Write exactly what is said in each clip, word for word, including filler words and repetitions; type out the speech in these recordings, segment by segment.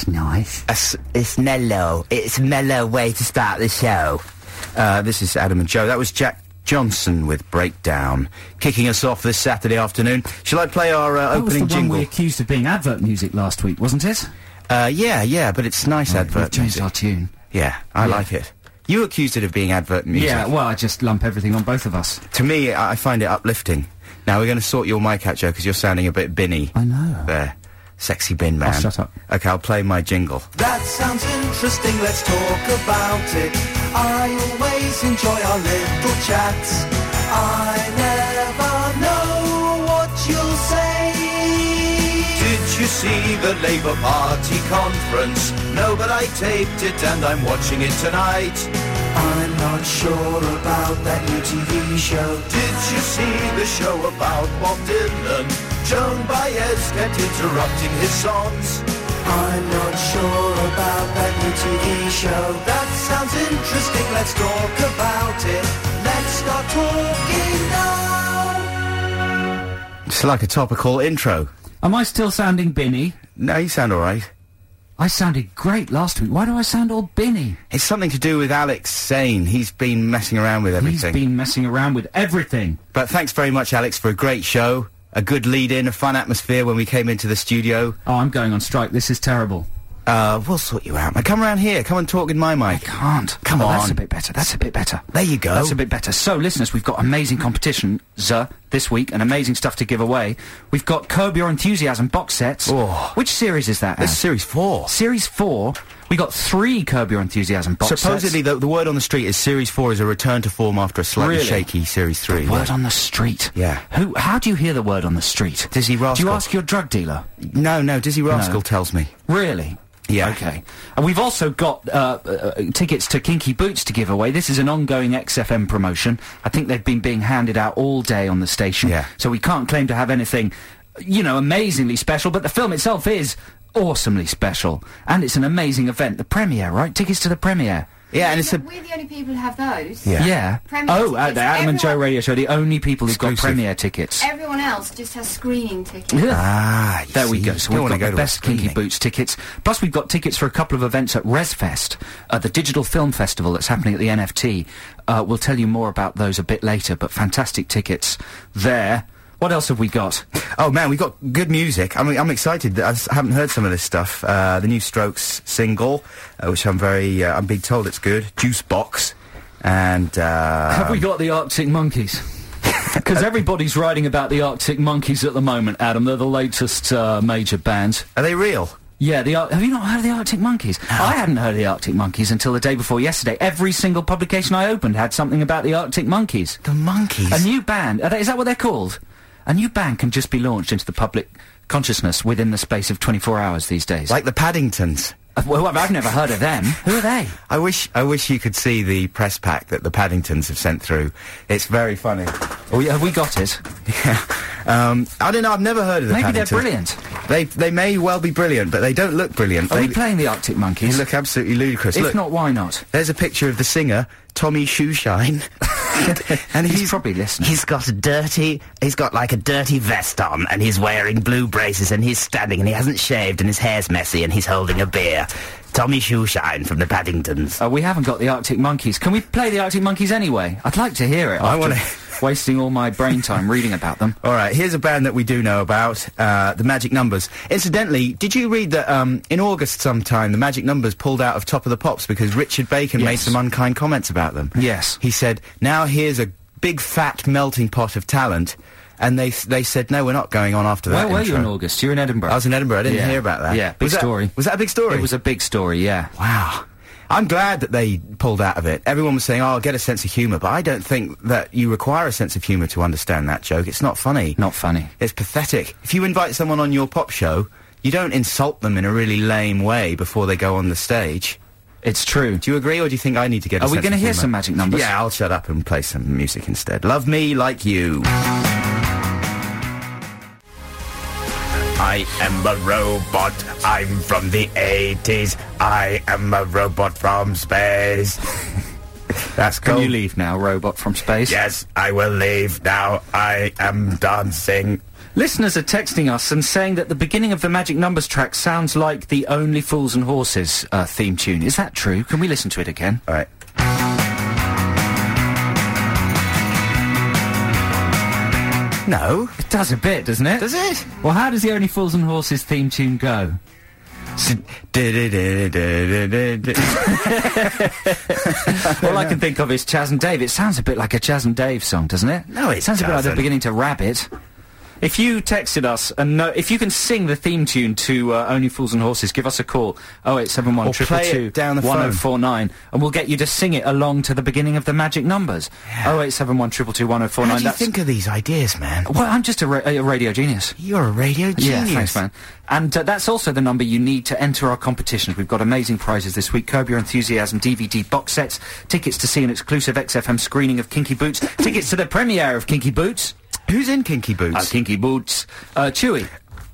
That's nice. It's, it's mellow. It's a mellow way to start the show. Uh, this is Adam and Joe. That was Jack Johnson with Breakdown, kicking us off this Saturday afternoon. Shall I play our uh, that opening was the jingle? one we accused of being advert music last week, wasn't it? Uh, yeah, yeah, but it's nice Right, advert we've changed music. our tune. Yeah, I Yeah. like it. You accused it of being advert music. Yeah, well, I just lump everything on both of us. To me, I I find it uplifting. Now, we're going to sort your mic out, Joe, because you're sounding a bit binny. I know. There. Sexy bin man. Oh, shut up. Okay, I'll play my jingle. That sounds interesting, let's talk about it. I always enjoy our little chats. I never know what you'll say. Did you see the Labour Party conference? No, but I taped it and I'm watching it tonight. I'm not sure about that new T V show. Did you see the show about Bob Dylan? Joan Baez kept interrupting his songs. I'm not sure about that new T V show. That sounds interesting, let's talk about it. Let's start talking now. It's like a topical intro. Am I still sounding binny? No, you sound all right. I sounded great last week. Why do I sound all binny? It's something to do with Alex Sane. He's been messing around with everything. He's been messing around with everything. But thanks very much, Alex, for a great show. A good lead-in, a fun atmosphere when we came into the studio. Oh, I'm going on strike. This is terrible. Uh, we'll sort you out, man. Come around here. Come and talk in my mic. I can't. Come Oh, on. That's a bit better. That's a bit better. There you go. That's a bit better. So, listeners, we've got amazing competition, uh, this week, and amazing stuff to give away. We've got Curb Your Enthusiasm box sets. Oh. Which series is that? This is Anne? series four. Series four. We got three Curb Your Enthusiasm box Supposedly, sets. the, the word on the street is series four is a return to form after a slightly Really? shaky series three. Word yeah. on the street. Yeah. Who? How do you hear the word on the street? Dizzy Rascal. Do you ask your drug dealer? No, no, Dizzy Rascal No. tells me. Really? Yeah. Okay. And we've also got uh, uh, tickets to Kinky Boots to give away. This is an ongoing X F M promotion. I think they've been being handed out all day on the station. Yeah. So we can't claim to have anything, you know, amazingly special, but the film itself is awesomely special. And it's an amazing event. The premiere, right? Tickets to the premiere. Yeah, and it's a... We're the only people who have those. Yeah. Yeah. Premiere oh, uh, tickets. the Adam and Joe Everyone- radio show, the only people who've got Exclusive. premiere tickets. Everyone else just has screening tickets. Ah, you There we see, go. you So don't we've wanna got go the to a best Kinky screening. Boots tickets. Plus we've got tickets for a couple of events at ResFest, uh, the Digital Film Festival that's happening at the N F T. Uh, we'll tell you more about those a bit later, but fantastic tickets there. What else have we got? Oh man, we've got good music. I mean, I'm excited. I s- haven't heard some of this stuff. Uh, the new Strokes single, uh, which I'm very, uh, I'm being told it's good. Juice Box, and uh, Have we got the Arctic Monkeys? Because everybody's writing about the Arctic Monkeys at the moment, Adam. They're the latest uh, major band. are they real? Yeah, the Ar- have you not heard of the Arctic Monkeys? I hadn't heard of the Arctic Monkeys until the day before yesterday. Every single publication I opened had something about the Arctic Monkeys. The Monkeys. A new band. Are they, is that what they're called? A new band can just be launched into the public consciousness within the space of twenty-four hours these days. Like the Paddingtons. Uh, well, I've never heard of them. Who are they? I wish, I wish you could see the press pack that the Paddingtons have sent through. It's very funny. Oh, yeah, have we got it? Yeah. Um, I don't know. I've never heard of the Maybe they're Paddingtons. brilliant. They they may well be brilliant, but they don't look brilliant. Are they, we playing the Arctic they Monkeys? look absolutely ludicrous. If Look, not, why not? there's a picture of the singer Tommy Shoeshine, and He's he's, probably listening. He's got a dirty, he's got like a dirty vest on, and he's wearing blue braces, and he's standing, and he hasn't shaved, and his hair's messy, and he's holding a beer. Tommy Shoeshine from the Paddingtons. Uh, we haven't got the Arctic Monkeys. Can we play the Arctic Monkeys anyway? I'd like to hear it. I after wanna- wasting all my brain time reading about them. All right, here's a band that we do know about, uh, the Magic Numbers. Incidentally, did you read that um, in August sometime the Magic Numbers pulled out of Top of the Pops because Richard Bacon Yes. made some unkind comments about them? Yes. He said, now here's a big fat melting pot of talent, and they s- they said, no, we're not going on after that Where were you intro." in August? You were in Edinburgh. I was in Edinburgh, I didn't Yeah. hear about that. Yeah, big was that- story. was that a big story? It was a big story, yeah. Wow. I'm glad that they pulled out of it. Everyone was saying, oh, get a sense of humour, but I don't think that you require a sense of humour to understand that joke. It's not funny. Not funny. It's pathetic. If you invite someone on your pop show, you don't insult them in a really lame way before they go on the stage. It's true. Do you agree, or do you think I need to get a Are we sense gonna of hear humour? some Magic Numbers? Yeah, I'll shut up and play some music instead. Love Me Like You. I am a robot, I'm from the eighties, I am a robot from space. That's Can cool. you leave now, robot from space? Yes, I will leave now. I am dancing. Listeners are texting us and saying that the beginning of the Magic Numbers track sounds like the Only Fools and Horses uh, theme tune. Is that true? Can we listen to it again? All right. No. It does a bit, doesn't it? Does it? Well, how does the Only Fools and Horses theme tune go? All I can think of is Chaz and Dave. It sounds a bit like a Chaz and Dave song, doesn't it? No, it sounds a bit like they're doesn't. beginning to rap it. If you texted us and know, if you can sing the theme tune to uh, Only Fools and Horses, give us a call oh eight seven one Or two play two it down the one oh phone. four nine, and we'll get you to sing it along to the beginning of the magic numbers. oh eight seven one two two one oh four nine. How do you That's think of these ideas, man? well, I'm just a, ra- a radio genius. You're a radio genius. Yeah, thanks, man. And uh, that's also the number you need to enter our competitions. We've got amazing prizes this week. Curb Your Enthusiasm D V D box sets, tickets to see an exclusive X F M screening of Kinky Boots, tickets to the premiere of Kinky Boots. Who's in Kinky Boots? Uh, Kinky Boots. Uh, Chewy.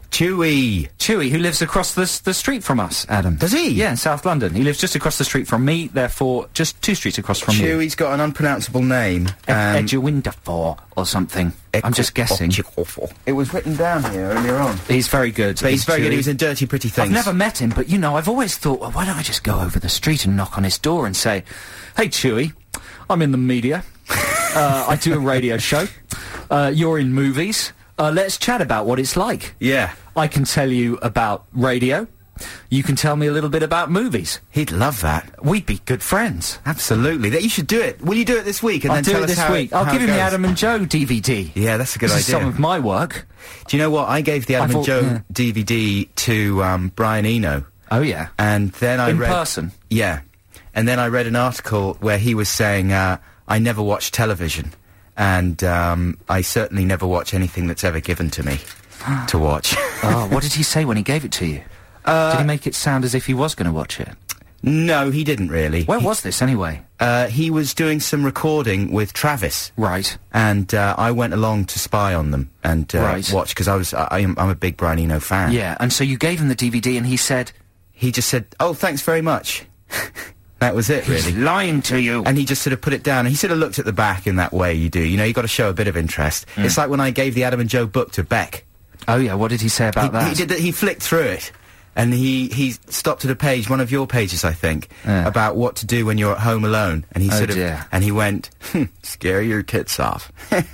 Chewy. Chewy, who lives across the, s- the street from us, Adam. Does he? Yeah, in South London. He lives just across the street from me, therefore just two streets across from you. Chewy's got an unpronounceable name. Ed- Edgewindafor or something. I'm just guessing. It was written down here earlier on. He's very good. But he's is very good. Chewy. He was in Dirty Pretty Things. I've never met him, but, you know, I've always thought, well, why don't I just go over the street and knock on his door and say, hey, Chewy, I'm in the media. uh, I do a radio show. Uh, you're in movies. Uh, let's chat about what it's like. Yeah. I can tell you about radio. You can tell me a little bit about movies. He'd love that. We'd be good friends. Absolutely. That you should do it. Will you do it this week? And I'll then do tell it us this how week. It, I'll how give it him the goes? Adam and Joe D V D. Yeah, that's a good This is idea. some of my work. Do you know what? I gave the Adam I've and al- Joe yeah. D V D to um, Brian Eno. Oh, yeah. And then I In read... person? Yeah. And then I read an article where he was saying, uh, I never watch television. And um, I certainly never watch anything that's ever given to me to watch. Oh, what did he say when he gave it to you? Uh, did he make it sound as if he was going to watch it? No, he didn't really. Where he, was this, anyway? Uh, he was doing some recording with Travis. Right. And uh, I went along to spy on them and uh, Right. watch, because I was, I, I'm, I'm a big Brian Eno fan. Yeah, and so you gave him the D V D and he said... He just said, oh, thanks very much. That was it, really. He's lying to you. And he just sort of put it down. And he sort of looked at the back in that way you do. You know, you got to show a bit of interest. Mm. It's like when I gave the Adam and Joe book to Beck. Oh, yeah, what did he say about he, that? He did that. He flicked through it. And he, he stopped at a page, one of your pages, I think, Yeah. about what to do when you're at home alone. And he Oh, sort of, dear. and he went, hmm, scare your tits off.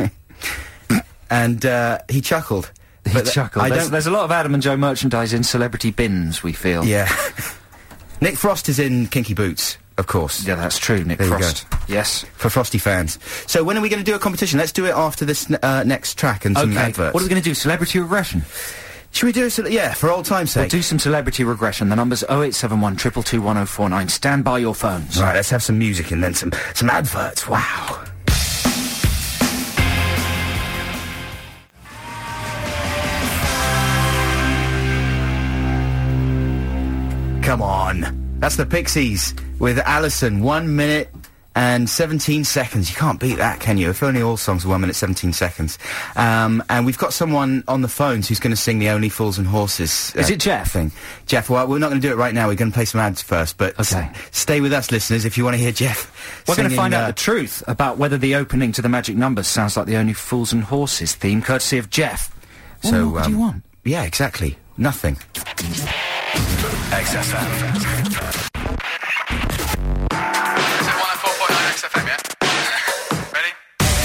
And, uh, he chuckled. He But th- chuckled. I There's, don't, there's a lot of Adam and Joe merchandise in celebrity bins, we feel. yeah. Nick Frost is in Kinky Boots, of course. Yeah, that's true, Nick There you Frost. Yes. For Frosty fans. So when are we going to do a competition? Let's do it after this n- uh, next track and some Okay, adverts. what are we going to do? Celebrity regression? Should we do it? Yeah, for old time's We'll sake. do some celebrity regression. The number's oh eight seven one two two two one oh four nine. Stand by your phones. Right, let's have some music and then some some adverts. Wow. Come on. That's the Pixies with Alison. One minute and seventeen seconds. You can't beat that, can you? If only all songs were one minute seventeen seconds. Um, and we've got someone on the phones who's going to sing the Only Fools and Horses. Uh, Is it Jeff? Thing. Jeff, well, we're not going to do it right now. We're going to play some ads first. But Okay. s- stay with us, listeners, if you want to hear Jeff. We're going to singing, find uh, out the truth about whether the opening to the Magic Numbers sounds like the Only Fools and Horses theme, courtesy of Jeff. So, So, what do you um, want? Yeah, exactly. Nothing. X F M. Is it one oh four point nine X F M, yeah? Ready?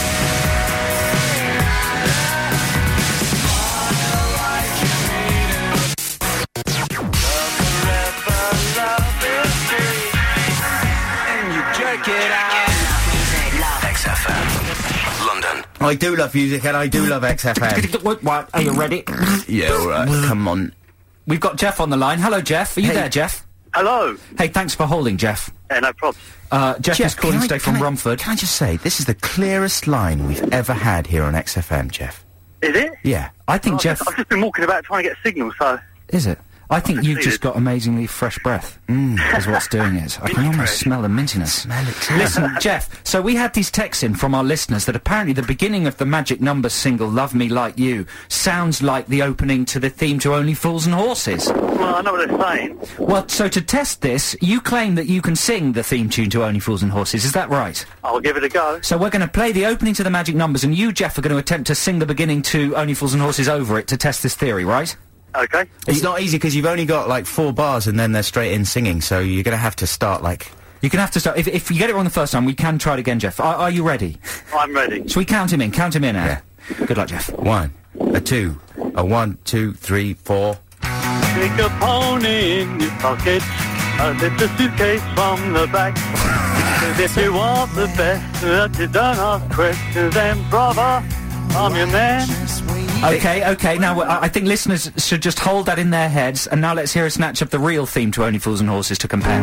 X F M. London. I do love music and I do love X F M. What, what? Are you ready? Yeah, all right. Come on. We've got Jeff on the line. Hello, Jeff. Are you Hey. there, Jeff? Hello. Hey, thanks for holding, Jeff. Yeah, no problem. Uh, Jeff, is calling can I- today from can I- Romford. Can I just say, this is the clearest line we've ever had here on X F M, Jeff. Is it? Yeah. I think I've Jeff... just, I've just been walking about trying to get signal, so... Is it? I think you've just conceded. got amazingly fresh breath. Mm, is what's doing it. I can almost smell the mintiness. Smell it too. Listen, Jeff, so we had these texts in from our listeners that apparently the beginning of the Magic Numbers single, Love Me Like You, sounds like the opening to the theme to Only Fools and Horses. Well, I know what they're saying. Well, so to test this, you claim that you can sing the theme tune to Only Fools and Horses, is that right? I'll give it a go. So we're going to play the opening to the Magic Numbers, and you, Jeff, are going to attempt to sing the beginning to Only Fools and Horses over it to test this theory, right? Okay. It's not easy because you've only got like four bars and then they're straight in singing, so you're going to have to start like... You can have to start. If, if you get it wrong the first time, we can try it again, Jeff. Are, are you ready? I'm ready. Shall we count him in? Count him in, Anna. Yeah. Good luck, Jeff. One, a two, a one, two, three, four. Stick a pony in your pocket, a little suitcase from the back. Because if you want the best, that you don't ask questions, then brother, I'm your man. Okay, okay, now I, I think listeners should just hold that in their heads, and now let's hear a snatch of the real theme to Only Fools and Horses to compare.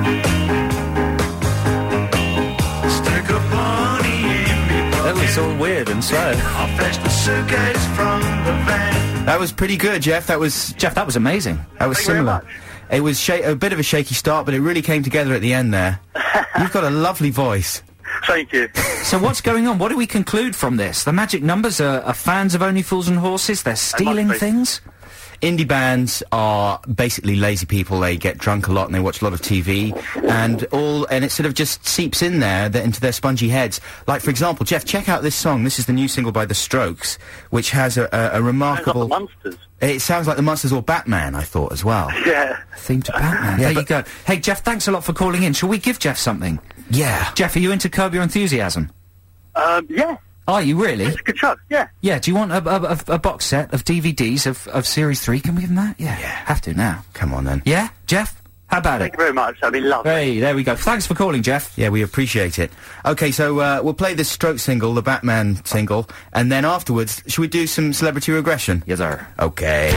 Stick a pony in me That pocket. was all weird and slow. I'll fetch the suitcase from the van. That was pretty good, Jeff. That was... Jeff, that was amazing. That was Thank you very similar. much. It was sha- a bit of a shaky start, but it really came together at the end there. You've got a lovely voice. Thank you. So what's going on? What do we conclude from this? The Magic Numbers are, are fans of Only Fools and Horses? They're stealing be. things? Indie bands are basically lazy people. They get drunk a lot and they watch a lot of T V, and all, and it sort of just seeps in there that, into their spongy heads. Like, for example, Jeff, check out this song. This is the new single by The Strokes, which has a, a, a Sounds like remarkable... the Monsters. It sounds like the Monsters or Batman, I thought, as well. Yeah. Theme to Batman. Yeah, there but- you go. Hey, Jeff, thanks a lot for calling in. Shall we give Jeff something? Yeah. Jeff, are you into Curb Your Enthusiasm? Um, yeah. Are you really? It's a good show. Yeah. Yeah, do you want a, a, a, a box set of D V Ds of, of Series three? Can we give him that? Yeah. Yeah. Have to now. Come on, then. Yeah? Jeff? How about Thank it? you very much. That'd be lovely. Hey, there we go. Thanks for calling, Jeff. Yeah, we appreciate it. Okay, so uh, we'll play this Stroke single, the Batman single, and then afterwards, should we do some celebrity regression? Yes, sir. Okay.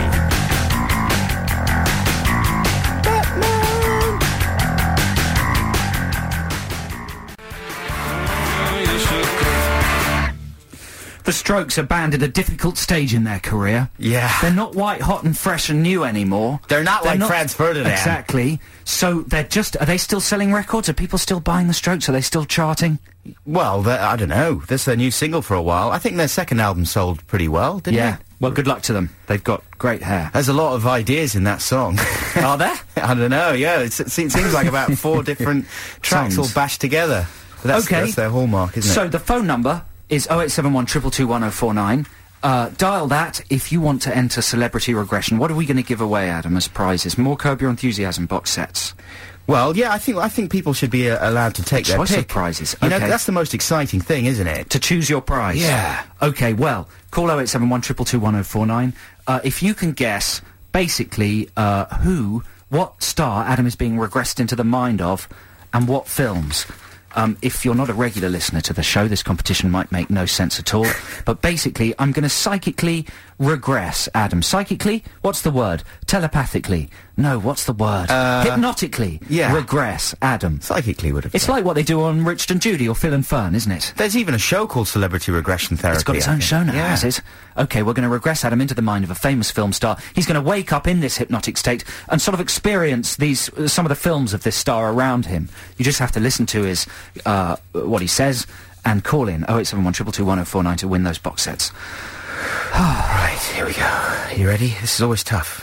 The Strokes are banned at a difficult stage in their career. Yeah. They're not white hot and fresh and new anymore. They're not like Franz Ferdinand. Exactly. So they're just, are they still selling records? Are people still buying the Strokes? Are they still charting? Well, they're- I don't know. This is their new single for a while. I think their second album sold pretty well, didn't Yeah. it? Well, good luck to them. They've got great hair. There's a lot of ideas in that song. Are there? I don't know, yeah. It's, it seems like about four different tracks Songs. all bashed together. But that's, Okay. that's their hallmark, isn't So it? the phone number is oh eight seven one, two two two, one oh four nine. Uh, dial that if you want to enter Celebrity Regression. What are we going to give away, Adam, as prizes? More Curb Your Enthusiasm box sets. Well, yeah, I think I think people should be uh, allowed to take their Choice of pick. prizes. You know, Okay. that's the most exciting thing, isn't it? To choose your prize. Yeah. Okay, well, call oh eight seven one, two two two, one oh four nine. Uh, if you can guess, basically, uh, who, what star Adam is being regressed into the mind of, and what films. Um, if you're not a regular listener to the show, this competition might make no sense at all. But basically, I'm going to psychically regress Adam. Psychically? What's the word? Telepathically? No, what's the word? Uh, Hypnotically? yeah. Regress Adam. Psychically would have. It's been. like what they do on Richard and Judy or Phil and Fern, isn't it? There's even a show called Celebrity Regression Therapy. It's got its I own think. show now, yeah. has it? Okay, we're going to regress Adam into the mind of a famous film star. He's going to wake up in this hypnotic state and sort of experience these uh, some of the films of this star around him. You just have to listen to his uh, what he says and call in oh eight seven one, two two two, one oh four nine to win those box sets. Right, here we go. You ready? This is always tough.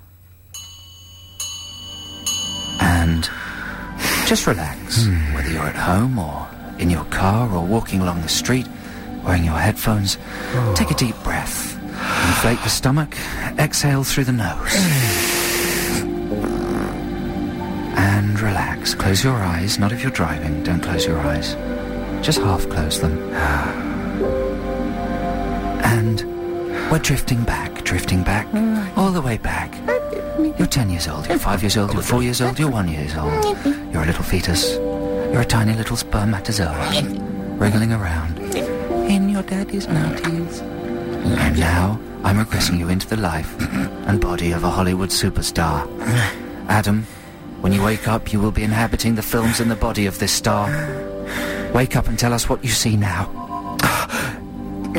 And just relax, Hmm. whether you're at home or in your car or walking along the street, wearing your headphones. Oh. Take a deep breath. Inflate the stomach. Exhale through the nose. And relax. Close your eyes. Not if you're driving. Don't close your eyes. Just half close them. And we're drifting back, drifting back, all the way back. You're ten years old, you're five years old, you're four years old, you're one years old. You're a little fetus. You're a tiny little spermatozoa. Wriggling around in your daddy's nineties. And now, I'm regressing you into the life and body of a Hollywood superstar. Adam, when you wake up, you will be inhabiting the films and the body of this star. Wake up and tell us what you see now.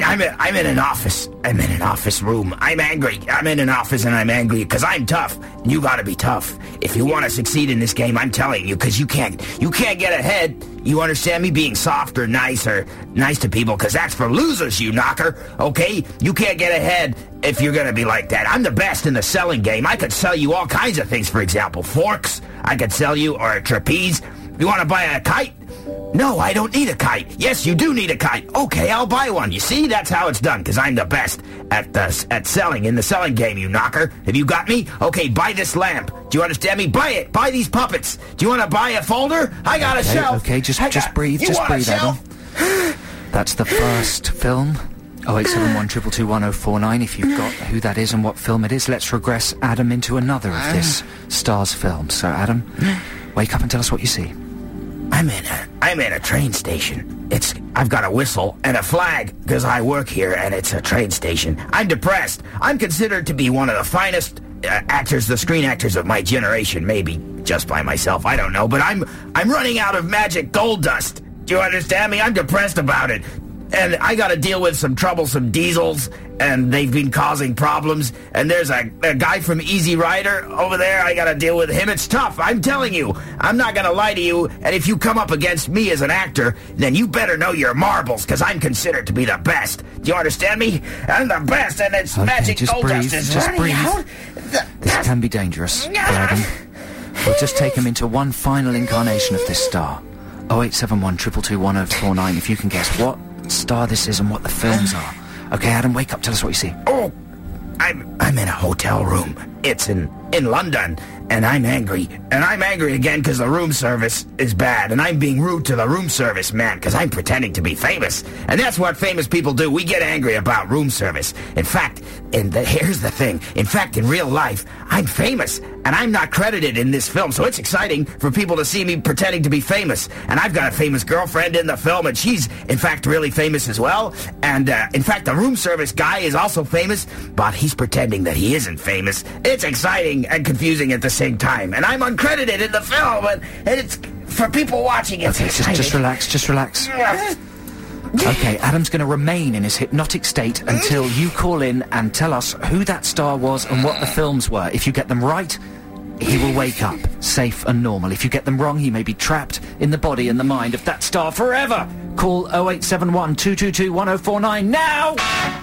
I'm in, I'm in an office. I'm in an office room. I'm angry. I'm in an office and I'm angry because I'm tough. And you gotta be tough. If you want to succeed in this game, I'm telling you, because you can't, you can't get ahead. You understand me? Being soft or nice or nice to people, because that's for losers, you knocker. Okay? You can't get ahead if you're gonna be like that. I'm the best in the selling game. I could sell you all kinds of things, for example, forks. I could sell you, or a trapeze. You want to buy a kite? No, I don't need a kite. Yes, you do need a kite. Okay, I'll buy one. You see, that's how it's done, because I'm the best at the, at selling, in the selling game, you knocker. Have you got me? Okay, buy this lamp. Do you understand me? Buy it. Buy these puppets. Do you want to buy a folder? I got a Okay, shelf. okay, just, I just got- breathe, you just want a breathe, Adam. shelf? That's the first film. oh eight seven one, two two two, one oh four nine. If you've got who that is and what film it is, let's regress Adam into another of this Stars film. So, Adam, wake up and tell us what you see. I'm in a, I'm in a train station. It's, I've got a whistle and a flag, because I work here and it's a train station. I'm depressed. I'm considered to be one of the finest uh, actors, the screen actors of my generation, maybe just by myself, I don't know, but I'm, I'm running out of magic gold dust. Do you understand me? I'm depressed about it. And I gotta deal with some troublesome diesels, and they've been causing problems, and there's a, a guy from Easy Rider over there, I gotta deal with him. It's tough, I'm telling you. I'm not gonna lie to you, and if you come up against me as an actor, then you better know your marbles, because I'm considered to be the best. Do you understand me? I'm the best, and it's Okay, magic just gold breathe, dust is just running breathe. out. Th- This can be dangerous for Adam. We'll just take him into one final incarnation of this star. oh eight seven one, two two two, one oh four nine. If you can guess what star this is and what the films are. Okay, Adam, wake up, tell us what you see. Oh, I'm I'm in a hotel room. It's in in London, and I'm angry. And I'm angry again because the room service is bad, and I'm being rude to the room service man because I'm pretending to be famous. And that's what famous people do. We get angry about room service. In fact, and the, here's the thing. In fact, in real life, I'm famous, and I'm not credited in this film, so it's exciting for people to see me pretending to be famous. And I've got a famous girlfriend in the film, and she's, in fact, really famous as well. And, uh, in fact, the room service guy is also famous, but he's pretending that he isn't famous. It's exciting and confusing at the same time. And I'm uncredited in the film, and, and it's, for people watching, it's Okay, just, exciting. just relax, just relax. Okay, Adam's going to remain in his hypnotic state until you call in and tell us who that star was and what the films were. If you get them right, he will wake up, safe and normal. If you get them wrong, he may be trapped in the body and the mind of that star forever. Call oh eight seven one, two two two, one oh four nine now!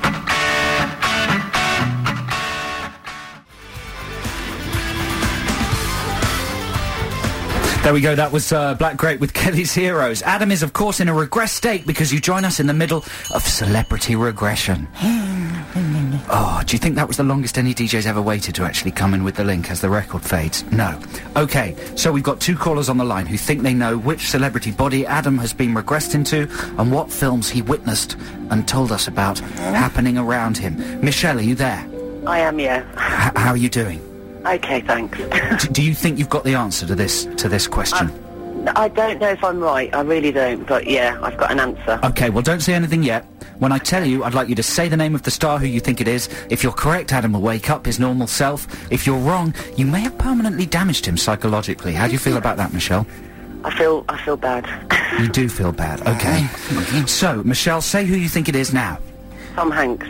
There we go, that was uh, Black Grape with Kelly's Heroes. Adam is, of course, in a regress state because you join us in the middle of celebrity regression. Oh, do you think that was the longest any D J's ever waited to actually come in with the link as the record fades? No. Okay, so we've got two callers on the line who think they know which celebrity body Adam has been regressed into and what films he witnessed and told us about happening around him. Michelle, are you there? I am, yeah. H- how are you doing? Okay, thanks. D- do you think you've got the answer to this to this question? I don't know if I'm right, I really don't, but yeah, I've got an answer. Okay, well, don't say anything yet. When I tell you, I'd like you to say the name of the star who you think it is. If you're correct, Adam will wake up his normal self. If you're wrong, you may have permanently damaged him psychologically. How do you feel about that, Michelle? I feel, I feel bad. You do feel bad, okay. So, Michelle, say who you think it is now. Tom Hanks.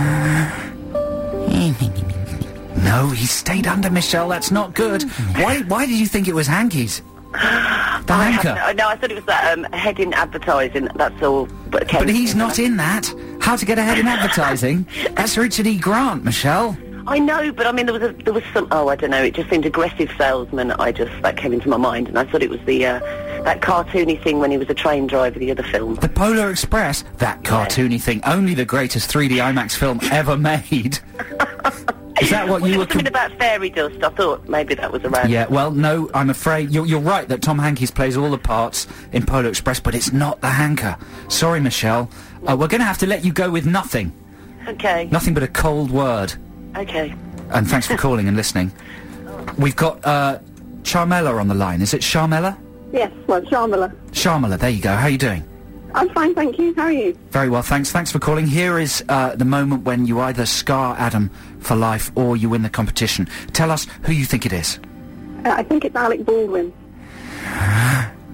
No, he stayed under, Michelle. That's not good. Why Why did you think it was Hankies? The I have anchor. no, no, I thought it was that um, head in advertising, that's all. But, But he's not in that. How to Get Ahead in Advertising? That's Richard E. Grant, Michelle. I know, but I mean, there was a, there was some, oh, I don't know, it just seemed aggressive salesman, I just, that came into my mind, and I thought it was the, uh, that cartoony thing when he was a train driver, the other film. The Polar Express, that cartoony thing, only the greatest three D IMAX film ever made. Is that what Well, you it were... was something about fairy dust, I thought maybe that was around. Yeah, well, no, I'm afraid you're, you're right that Tom Hanks plays all the parts in Polar Express, but it's not the hanker. Sorry, Michelle. Uh, we're going to have to let you go with nothing. Okay. Nothing but a cold word. Okay. And thanks for calling and listening. We've got uh, Charmella on the line. Is it Charmella? Yes, well, Sharmila. Charmella, there you go. How are you doing? I'm fine, thank you. How are you? Very well, thanks. Thanks for calling. Here is uh, the moment when you either scar Adam for life or you win the competition. Tell us who you think it is. Uh, I think it's Alec Baldwin.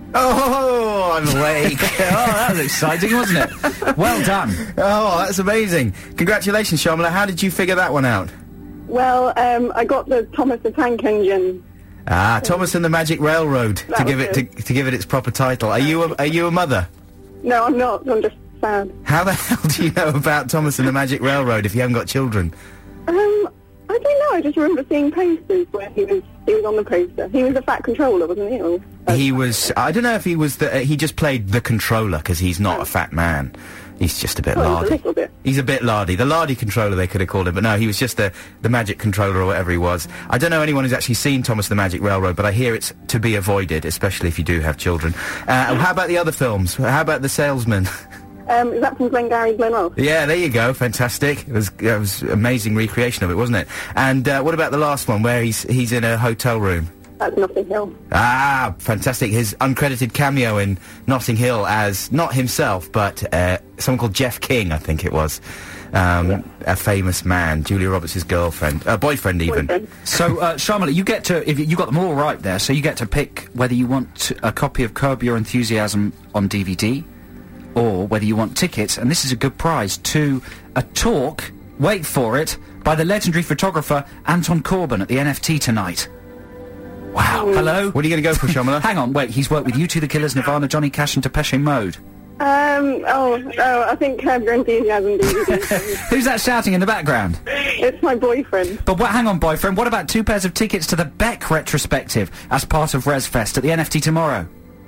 Oh, I'm awake. Oh, that was exciting, wasn't it? Well done. Oh, that's amazing. Congratulations, Sharmila. How did you figure that one out? Well, um, I got the Thomas the Tank Engine. Ah, Thomas and the Magic Railroad, to That give was it to, good. to give it its proper title. Are you a, are you a mother? No, I'm not. I'm just sad. How the hell do you know about Thomas and the Magic Railroad if you haven't got children? Um, I don't know. I just remember seeing posters where he was he was on the poster. He was a fat controller, wasn't he? Or, He was. I don't know if he was the. Uh, he just played the controller because he's not a fat man. He's just a bit Well, he's a lardy. little bit. He's a bit lardy. The lardy controller they could have called him, but no, he was just the the magic controller or whatever he was. I don't know anyone who's actually seen Thomas the Magic Railroad, but I hear it's to be avoided, especially if you do have children. Uh, how about the other films? How about The Salesman? Um, is that from Glengarry Glen Ross? Yeah, there you go. Fantastic. It was it was amazing recreation of it, wasn't it? And uh, what about the last one where he's he's in a hotel room? That's Notting Hill. Ah, fantastic. His uncredited cameo in Notting Hill as, not himself, but uh, someone called Jeff King, I think it was. Um, Yeah. A famous man, Julia Roberts' girlfriend, uh, boyfriend even. Boyfriend. So, uh, Sharmila, you get to, if you, you got them all right there, so you get to pick whether you want a copy of Curb Your Enthusiasm on D V D, or whether you want tickets, and this is a good prize, to a talk, wait for it, by the legendary photographer Anton Corbijn at the N F T tonight. Wow. Hello? What are you going to go for, Sharmila? Hang on, wait, he's worked with U two, The Killers, Nirvana, Johnny Cash and Depeche Mode. Um, oh, oh, I think Curb Your Enthusiasm D V D. Who's that shouting in the background? It's my boyfriend. But what, hang on, boyfriend, what about two pairs of tickets to the Beck retrospective as part of ResFest at the N F T tomorrow?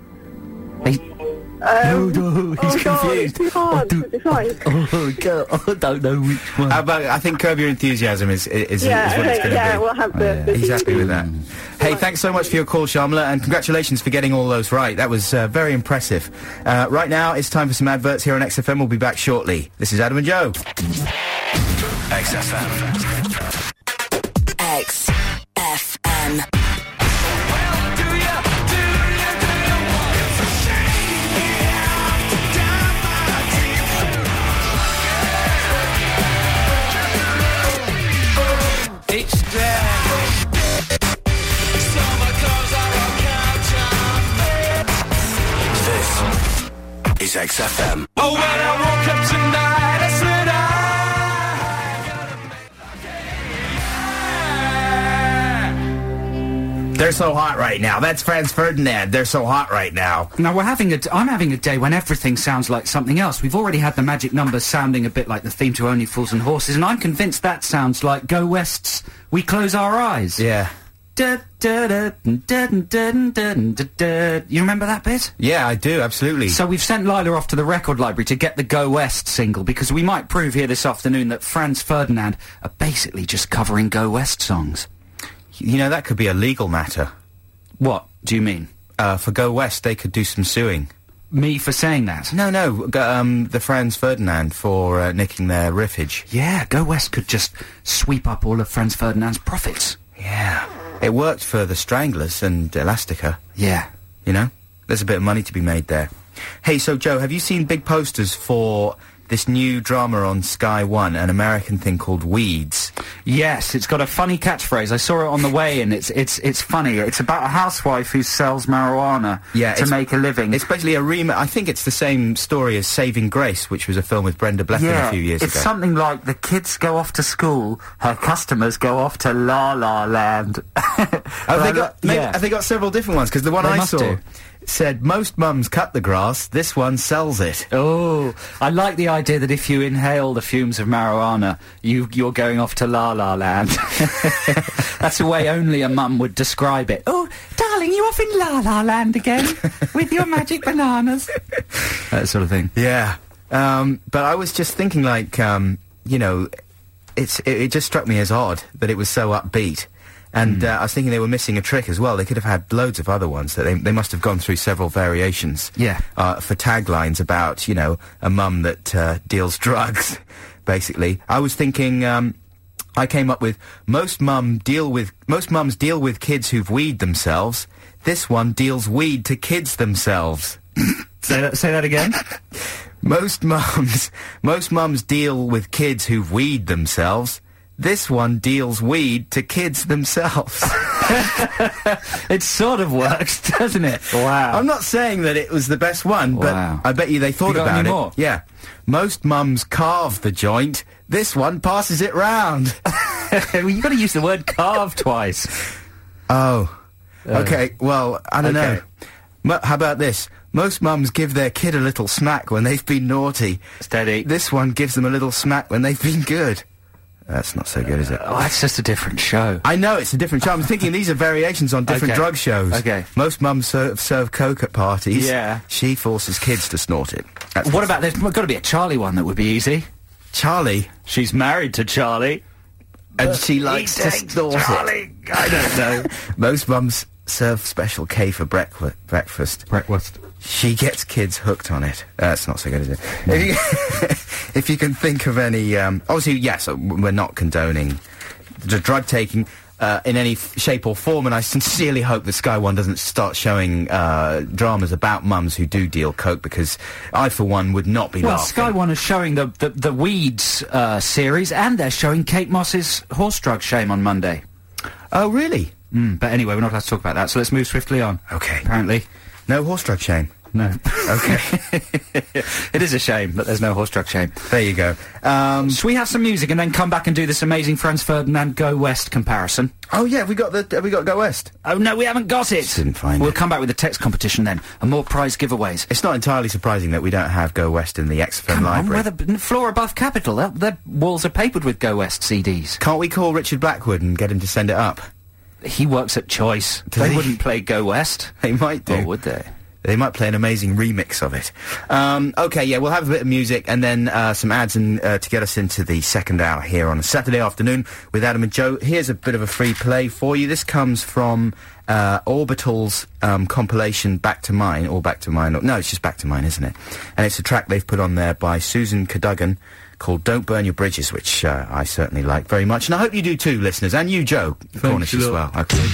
He, Um, no, he's oh God, confused. it's too hard to decide. oh, God, I don't know which one. How about, I think Curb Your Enthusiasm is, is, Yeah, is what it's okay, going to yeah, be. we'll have the, the He's happy D V D. with that. Hey, thanks so much for your call, Sharmila, and congratulations for getting all those right. That was uh, very impressive. Uh, right now, it's time for some adverts here on X F M. We'll be back shortly. This is Adam and Joe. X F M. X F M. This is X F M. Oh, when I woke up tonight, I said I... They're so hot right now. That's Franz Ferdinand. They're so hot right now. Now, we're having a d- I'm having a day when everything sounds like something else. We've already had the magic numbers sounding a bit like the theme to Only Fools and Horses, and I'm convinced that sounds like Go West's We Close Our Eyes. Yeah. Da, da, da, da, da, da, da, da, da. You remember that bit? Yeah, I do, absolutely. So we've sent Lila off to the record library to get the Go West single, because we might prove here this afternoon that Franz Ferdinand are basically just covering Go West songs. You know, that could be a legal matter. What do you mean? Uh, for Go West, they could do some suing. Me for saying that? No, no, g- um, the Franz Ferdinand for uh, nicking their riffage. Yeah, Go West could just sweep up all of Franz Ferdinand's profits. Yeah. It worked for the Stranglers and Elastica. Yeah. You know? There's a bit of money to be made there. Hey, so, Joe, have you seen big posters for this new drama on Sky One, an American thing called Weeds? Yes, it's got a funny catchphrase. I saw it on the way in. It's it's it's funny. It's about a housewife who sells marijuana Yeah, to it's- make a living. It's basically a remake. I think it's the same story as Saving Grace, which was a film with Brenda Blethyn a few years it's ago. something like the kids go off to school, her customers go off to La La Land. Have they got, maybe, yeah. have they got several different ones? Because the one They I must saw do. said, most mums cut the grass, this one sells it. Oh, I like the idea that if you inhale the fumes of marijuana, you, you're going off to La La Land. That's the way only a mum would describe it. Oh, darling, you off in La La Land again? With your magic bananas? That sort of thing. Yeah. Um, but I was just thinking, like, um, you know, it's it, it just struck me as odd that it was so upbeat. And uh, I was thinking they were missing a trick as well. They could have had loads of other ones that they they must have gone through several variations. Yeah. Uh, for taglines about, you know, a mum that uh, deals drugs, basically. I was thinking. Um, I came up with most mum deal with most mums deal with kids who've weed themselves. This one deals weed to kids themselves. Say that, say that again? Most mums, most mums deal with kids who've weed themselves. This one deals weed to kids themselves. It sort of works, doesn't it? Wow. I'm not saying that it was the best one, Wow. but I bet you they thought You got about any it. more? Yeah. Most mums carve the joint. This one passes it round. Well, you've got to use the word carve twice. Oh. Okay, well, I don't okay. know. Mo- how about this? Most mums give their kid a little smack when they've been naughty. Steady. This one gives them a little smack when they've been good. That's not so good, is it? Oh, that's just a different show. I know, it's a different show. I'm thinking these are variations on different Okay. drug shows. Okay. Most mums serve, serve coke at parties. Yeah. She forces kids to snort it. That's What about, there's got to be a Charlie one that would be easy. Charlie? She's married to Charlie. And she likes He to takes snort Charlie. it. I don't know. Most mums serve special K for breakfa- breakfast. Breakfast. She gets kids hooked on it. That's not so good, is it? If, you, if you can think of any... Um, obviously, yes, uh, we're not condoning the drug taking uh, in any f- shape or form, and I sincerely hope that Sky One doesn't start showing uh, dramas about mums who do deal coke, because I, for one, would not be Well, laughing. Sky One is showing the, the, the Weeds uh, series, and they're showing Kate Moss's horse drug shame on Monday. Oh, really? Mm, but anyway, we're not allowed to talk about that, so let's move swiftly on. Okay. Apparently. No horse drug shame? No. Okay. It is a shame that there's no horse drug shame. There you go. Um, Should we have some music and then come back and do this amazing Franz Ferdinand Go West comparison? oh, yeah, we got the... Have we got Go West? Oh, no, we haven't got it! Didn't find We'll it. come back with the text competition then, and more prize giveaways. It's not entirely surprising that we don't have Go West in the X F M Come on, library. we're the floor above Capital. Their, their walls are papered with Go West C Ds. Can't we call Richard Blackwood and get him to send it up? He works at Choice. Does They he? wouldn't play Go West. They might do. Or would they? They might play an amazing remix of it. Um, okay, yeah, we'll have a bit of music and then uh, some ads and, uh, to get us into the second hour here on a Saturday afternoon with Adam and Joe. Here's a bit of a free play for you. This comes from uh, Orbital's um, compilation Back to Mine, or Back to Mine. Or, no, it's just Back to Mine, isn't it? And it's a track they've put on there by Susan Cadogan called Don't Burn Your Bridges, which uh, I certainly like very much. And I hope you do too, listeners. And you, Joe Cornish, as well. Okay.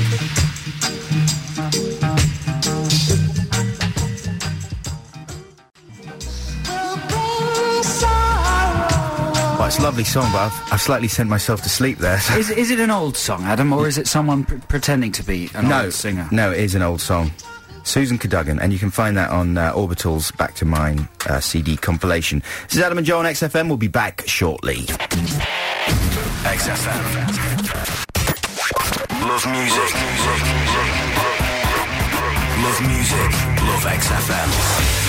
Well, it's a lovely song, but I've, I've slightly sent myself to sleep there. so- Is, is it an old song, Adam, or is it someone pr- pretending to be an no, old singer? no, it is an old song. Susan Cadogan, and you can find that on uh, Orbital's Back to Mine uh, C D compilation. This is Adam and Joe on X F M. We'll be back shortly. X F M. Love music. Love music. Love X F M.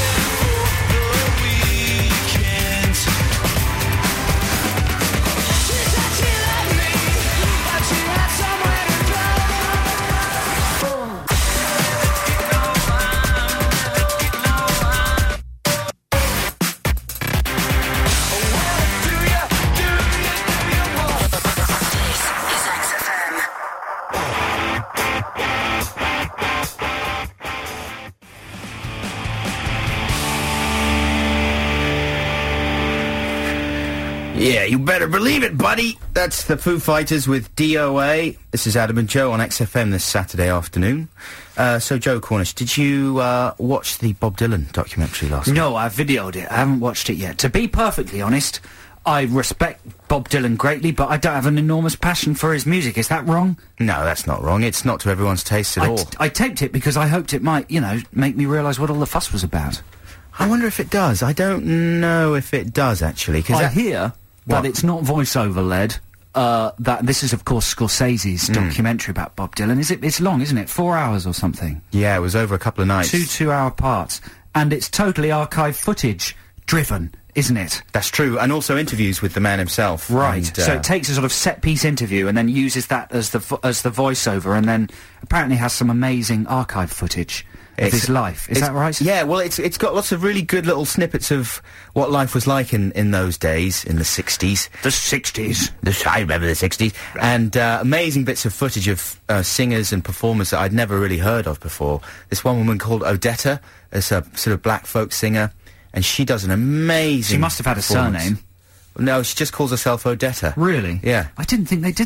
Yeah, you better believe it, buddy. That's the Foo Fighters with D O A. This is Adam and Joe on X F M this Saturday afternoon. Uh, so, Joe Cornish, did you uh, watch the Bob Dylan documentary last night? No, I videoed it. I haven't watched it yet. To be perfectly honest, I respect Bob Dylan greatly, but I don't have an enormous passion for his music. Is that wrong? No, that's not wrong. It's not to everyone's taste at I, all. t- I taped it because I hoped it might, you know, make me realise what all the fuss was about. I wonder if it does. I don't know if it does, actually. 'cause I that- hear What? that it's not voiceover led. Uh, that this is, of course, Scorsese's documentary about Bob Dylan. Is it? It's long, isn't it? Four hours or something. Yeah, it was over a couple of nights. Two two-hour parts, and it's totally archive footage driven, isn't it? That's true, and also interviews with the man himself. Right. And, so uh, it takes a sort of set-piece interview and then uses that as the vo- as the voiceover, and then apparently has some amazing archive footage of It's- his life. Is it's- that right? Yeah, well, it's it's got lots of really good little snippets of what life was like in, in those days, in the sixties. The sixties. The, I remember the sixties. And uh, amazing bits of footage of uh, singers and performers that I'd never really heard of before. This one woman called Odetta, is a sort of black folk singer, and she does an amazing She must have had a performance. surname. No, she just calls herself Odetta. Really? Yeah. I didn't think they did that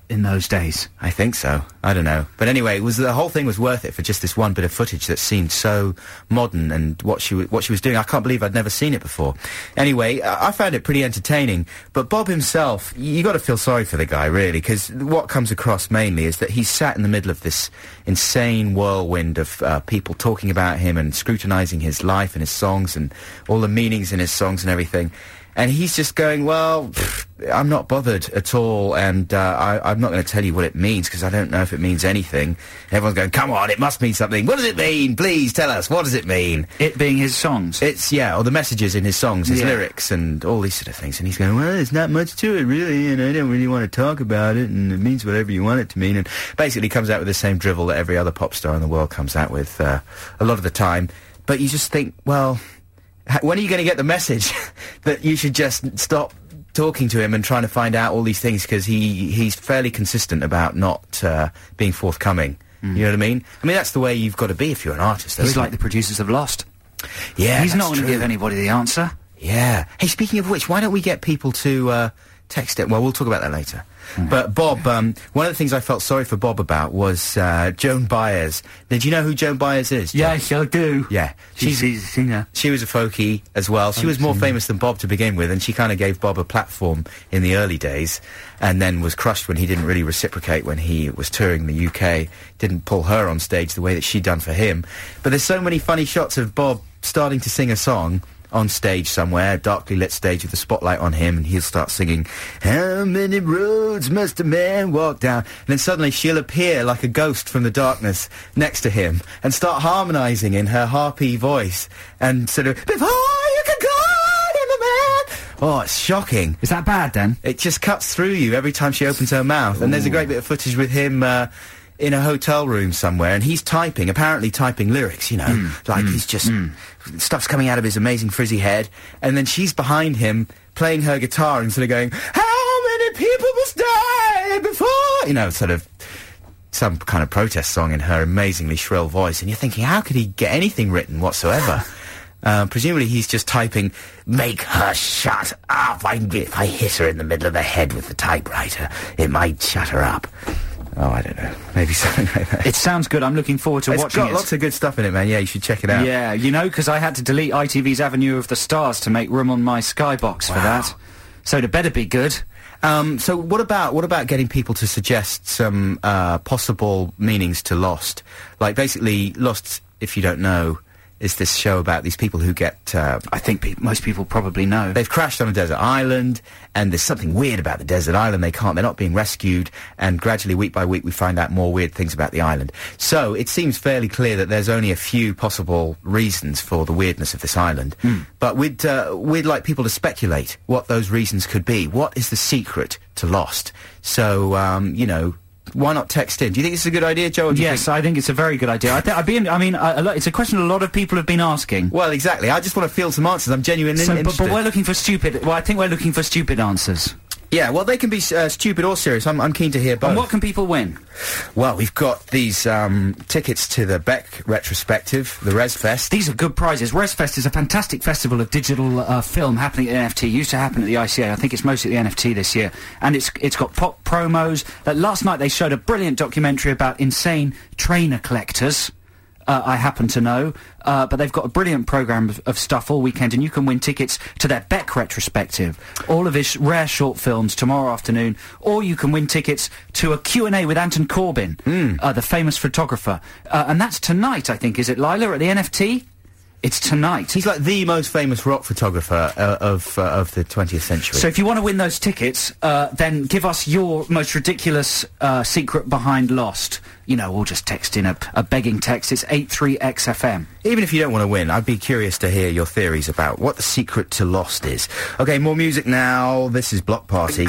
in those days. I think so. I don't know. But anyway, it was the whole thing was worth it for just this one bit of footage that seemed so modern, and what she w- what she was doing. I can't believe I'd never seen it before. Anyway, I, I found it pretty entertaining. But Bob himself, you got to feel sorry for the guy, really, because what comes across mainly is that he's sat in the middle of this insane whirlwind of uh, people talking about him and scrutinising his life and his songs and all the meanings in his songs and everything. And he's just going, well, pff, I'm not bothered at all, and uh, I, I'm not going to tell you what it means, because I don't know if it means anything. Everyone's going, come on, it must mean something. What does it mean? Please tell us. What does it mean? It being his songs? It's, yeah, or the messages in his songs, his Yeah. lyrics, and all these sort of things. And he's going, well, there's not much to it, really, and I don't really want to talk about it, and it means whatever you want it to mean. And basically comes out with the same drivel that every other pop star in the world comes out with uh, a lot of the time. But you just think, well... when are you going to get the message that you should just stop talking to him and trying to find out all these things, because he he's fairly consistent about not uh, being forthcoming. Mm. You know what I mean? I mean, that's the way you've got to be if you're an artist. Though, He's isn't like it? the producers of Lost. Yeah, He's that's not going to true. give anybody the answer. Yeah. Hey, speaking of which, why don't we get people to uh, text it? Well, we'll talk about that later. Mm. But Bob, um, one of the things I felt sorry for Bob about was uh, Joan Baez. Did you know who Joan Baez is? Yeah, I do. Yeah. She's, she's a singer. She was a folkie as well. She was more famous than Bob to begin with, and she kind of gave Bob a platform in the early days, and then was crushed when he didn't really reciprocate when he was touring the U K, didn't pull her on stage the way that she'd done for him. But there's so many funny shots of Bob starting to sing a song on stage somewhere, darkly lit stage with the spotlight on him, and he'll start singing, how many roads must a man walk down? And then suddenly she'll appear like a ghost from the darkness next to him and start harmonising in her harpy voice and sort of, before you can call him a man. Oh, it's shocking. Is that bad, then? It just cuts through you every time she opens her mouth. And there's a great bit of footage with him uh, in a hotel room somewhere, and he's typing, apparently typing lyrics, you know, Mm, like mm, he's just, mm. stuff's coming out of his amazing frizzy head, and then she's behind him playing her guitar and sort of going, how many people must die before, you know, sort of some kind of protest song in her amazingly shrill voice, and you're thinking, how could he get anything written whatsoever? Uh, presumably he's just typing, make her shut up. I, if I hit her in the middle of the head with the typewriter, it might shut her up. Oh, I don't know. Maybe something like that. It sounds good. I'm looking forward to It's watching got it. lots of good stuff in it, man. Yeah, you should check it out. Yeah, you know, because I had to delete I T V's Avenue of the Stars to make room on my Skybox for Wow. that. So it better be good. Um, so what about what about getting people to suggest some uh, possible meanings to Lost? Like, basically, Lost, if you don't know, is this show about these people who get... Uh, I think pe- most people probably know. They've crashed on a desert island, and there's something weird about the desert island. They can't, they're not being rescued, and gradually, week by week, we find out more weird things about the island. So, it seems fairly clear that there's only a few possible reasons for the weirdness of this island. Mm. But we'd, uh, we'd like people to speculate what those reasons could be. What is the secret to Lost? So, um, you know... why not text in? Do you think it's a good idea, Joe? Or do you Yes, think- I think it's a very good idea. I, th- I'd be in, I mean, uh, a lo- it's a question a lot of people have been asking. Well, exactly. I just want to field some answers. I'm genuinely So, but, interested. but we're looking for stupid. Well, I think we're looking for stupid answers. Yeah, well, they can be uh, stupid or serious. I'm, I'm keen to hear both. And what can people win? Well, we've got these um, tickets to the Beck retrospective, the ResFest. These are good prizes. ResFest is a fantastic festival of digital uh, film happening at N F T. Used to happen at the I C A. I think it's mostly at the N F T this year. And it's it's got pop promos. Uh, last night they showed a brilliant documentary about insane trainer collectors. Uh, I happen to know, uh, but they've got a brilliant programme of, of stuff all weekend, and you can win tickets to their Beck retrospective, all of his sh- rare short films tomorrow afternoon, or you can win tickets to a Q and A with Anton Corbijn, Mm. uh, the famous photographer, uh, and that's tonight, I think, is it, Lila, at the N F T? It's tonight. He's like the most famous rock photographer uh, of uh, of the twentieth century. So if you want to win those tickets, uh, then give us your most ridiculous uh, secret behind Lost. You know, or just text in a, a begging text. It's eight three X F M. Even if you don't want to win, I'd be curious to hear your theories about what the secret to Lost is. Okay, more music now. This is Block Party.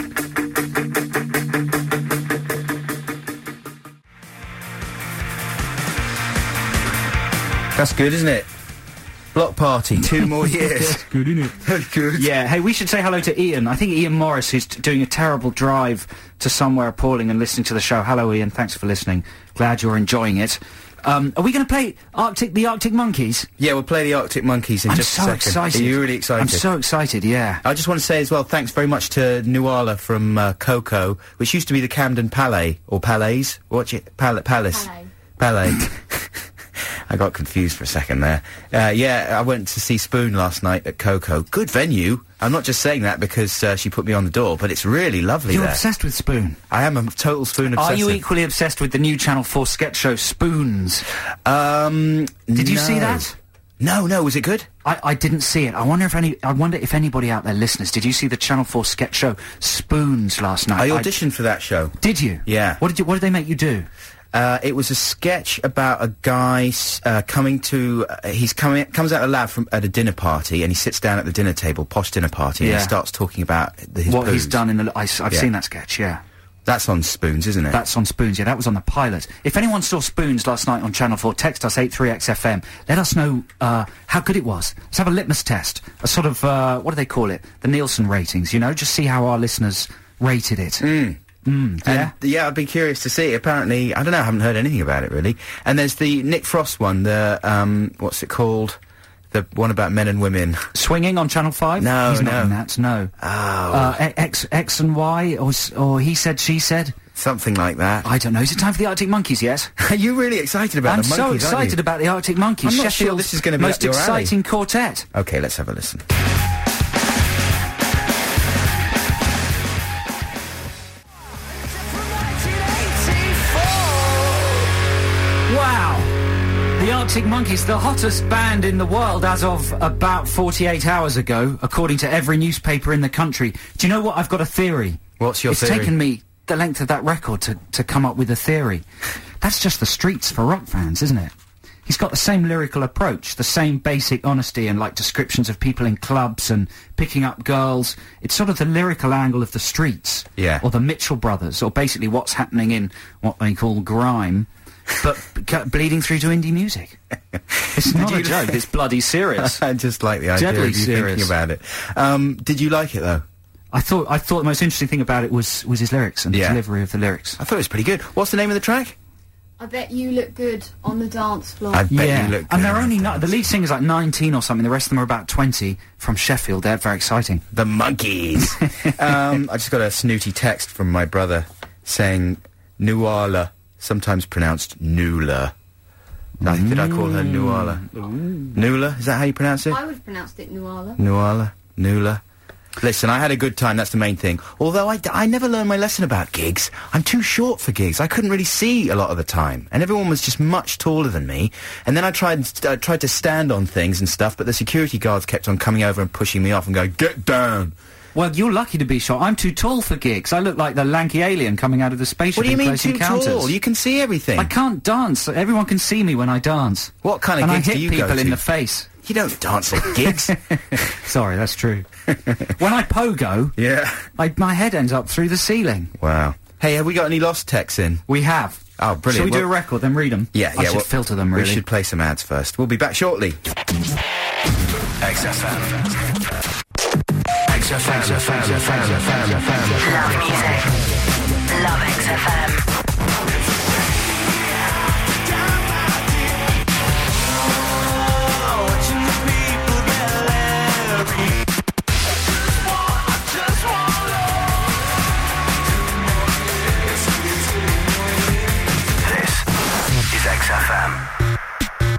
That's good, isn't it? Block Party, two more years. Good, isn't it? That's good. Yeah, hey, we should say hello to Ian. I think Ian Morris, who's t- doing a terrible drive to somewhere appalling and listening to the show. Hello, Ian. Thanks for listening. Glad you're enjoying it. Um, are we going to play Arctic, the Arctic Monkeys? Yeah, we'll play the Arctic Monkeys in I'm just so a second. excited. Are you really excited? I'm so excited, yeah. I just want to say as well, thanks very much to Nuala from uh, Coco, which used to be the Camden Palais, or Palais? What's it? Pal- Palace? Palais. Palais. I got confused for a second there. Uh, yeah, I went to see Spoon last night at Coco. Good venue. I'm not just saying that because uh, she put me on the door, but it's really lovely You're there. obsessed with Spoon. I am a total Spoon obsessive. Are you equally obsessed with the new Channel four sketch show Spoons? Um, Did you no. see that? No, no, was it good? I, I didn't see it. I wonder if any. I wonder if anybody out there, listeners, did you see the Channel four sketch show Spoons last night? I auditioned for that show. Did you? Yeah. What did you? What did they make you do? Uh, it was a sketch about a guy s- uh, coming to. Uh, he's coming comes out of the lab from at a dinner party, and he sits down at the dinner table, posh dinner party, and Yeah. he starts talking about the, his What he's poos. done in the. I, have Yeah. seen that sketch. Yeah. That's on Spoons, isn't it? That's on Spoons, yeah, that was on the pilot. If anyone saw Spoons last night on Channel four, text us eight three X F M. Let us know uh, how good it was. Let's have a litmus test. A sort of, uh, what do they call it? The Nielsen ratings, you know? Just see how our listeners rated it. Mm. Mm, yeah? And, yeah, I'd be curious to see. Apparently, I don't know, I haven't heard anything about it, really. And there's the Nick Frost one, the, um, what's it called? The one about men and women. Swinging on Channel five? No, He's no. not in that, no. Oh. Uh, e- X, X and Y, or, s- or he said, she said? Something like that. I don't know. Is it time for the Arctic Monkeys yet? Are you really excited about I'm the monkeys, so aren't excited you? about the Arctic Monkeys. I'm not sure Sheffield's this is gonna be most up your alley. exciting quartet. Okay, let's have a listen. Wow! The Arctic Monkeys, the hottest band in the world as of about forty-eight hours ago, according to every newspaper in the country. Do you know what? I've got a theory. What's your it's theory? It's taken me the length of that record to, to come up with a theory. That's just the streets for rock fans, isn't it? He's got the same lyrical approach, the same basic honesty and, like, descriptions of people in clubs and picking up girls. It's sort of the lyrical angle of the streets. Yeah. Or the Mitchell Brothers, or basically what's happening in what they call grime, but c- bleeding through to indie music. It's not you a joke, it's bloody serious. I just like the idea Deadly of you serious. thinking about it. Um, did you like it, though? I thought I thought the most interesting thing about it was, was his lyrics and Yeah. the delivery of the lyrics. I thought it was pretty good. What's the name of the track? I bet you look good on the dance floor. I bet yeah, you look and they're good. only not, the lead singer's like nineteen or something, the rest of them are about twenty, from Sheffield. They're very exciting. The Monkeys. um, I just got a snooty text from my brother saying Nuala, sometimes pronounced Nula. I Did I call her Nuala? Nula? Is that how you pronounce it? I would have pronounced it Nuala. Nuala? Nula? Listen, I had a good time, that's the main thing. Although I, d- I never learned my lesson about gigs. I'm too short for gigs. I couldn't really see a lot of the time. And everyone was just much taller than me. And then I tried uh, tried to stand on things and stuff, but the security guards kept on coming over and pushing me off and going, "Get down!" Well, you're lucky to be short. I'm too tall for gigs. I look like the lanky alien coming out of the spaceship What do you in mean Close too Encounters. tall? You can see everything. I can't dance. Everyone can see me when I dance. What kind of and gigs I hit do you people go in to? the face. You don't dance at gigs. Sorry, that's true. When I pogo, Yeah. I, my head ends up through the ceiling. Wow. Hey, have we got any lost texts in? We have. Oh, brilliant. Shall we do Well- a record, then read them? Yeah, I yeah. should well, filter them, really. We should play some ads first. We'll be back shortly. X F M. X F M. X F M. X F M. X F M. Love music. Love X F M. This is X F M.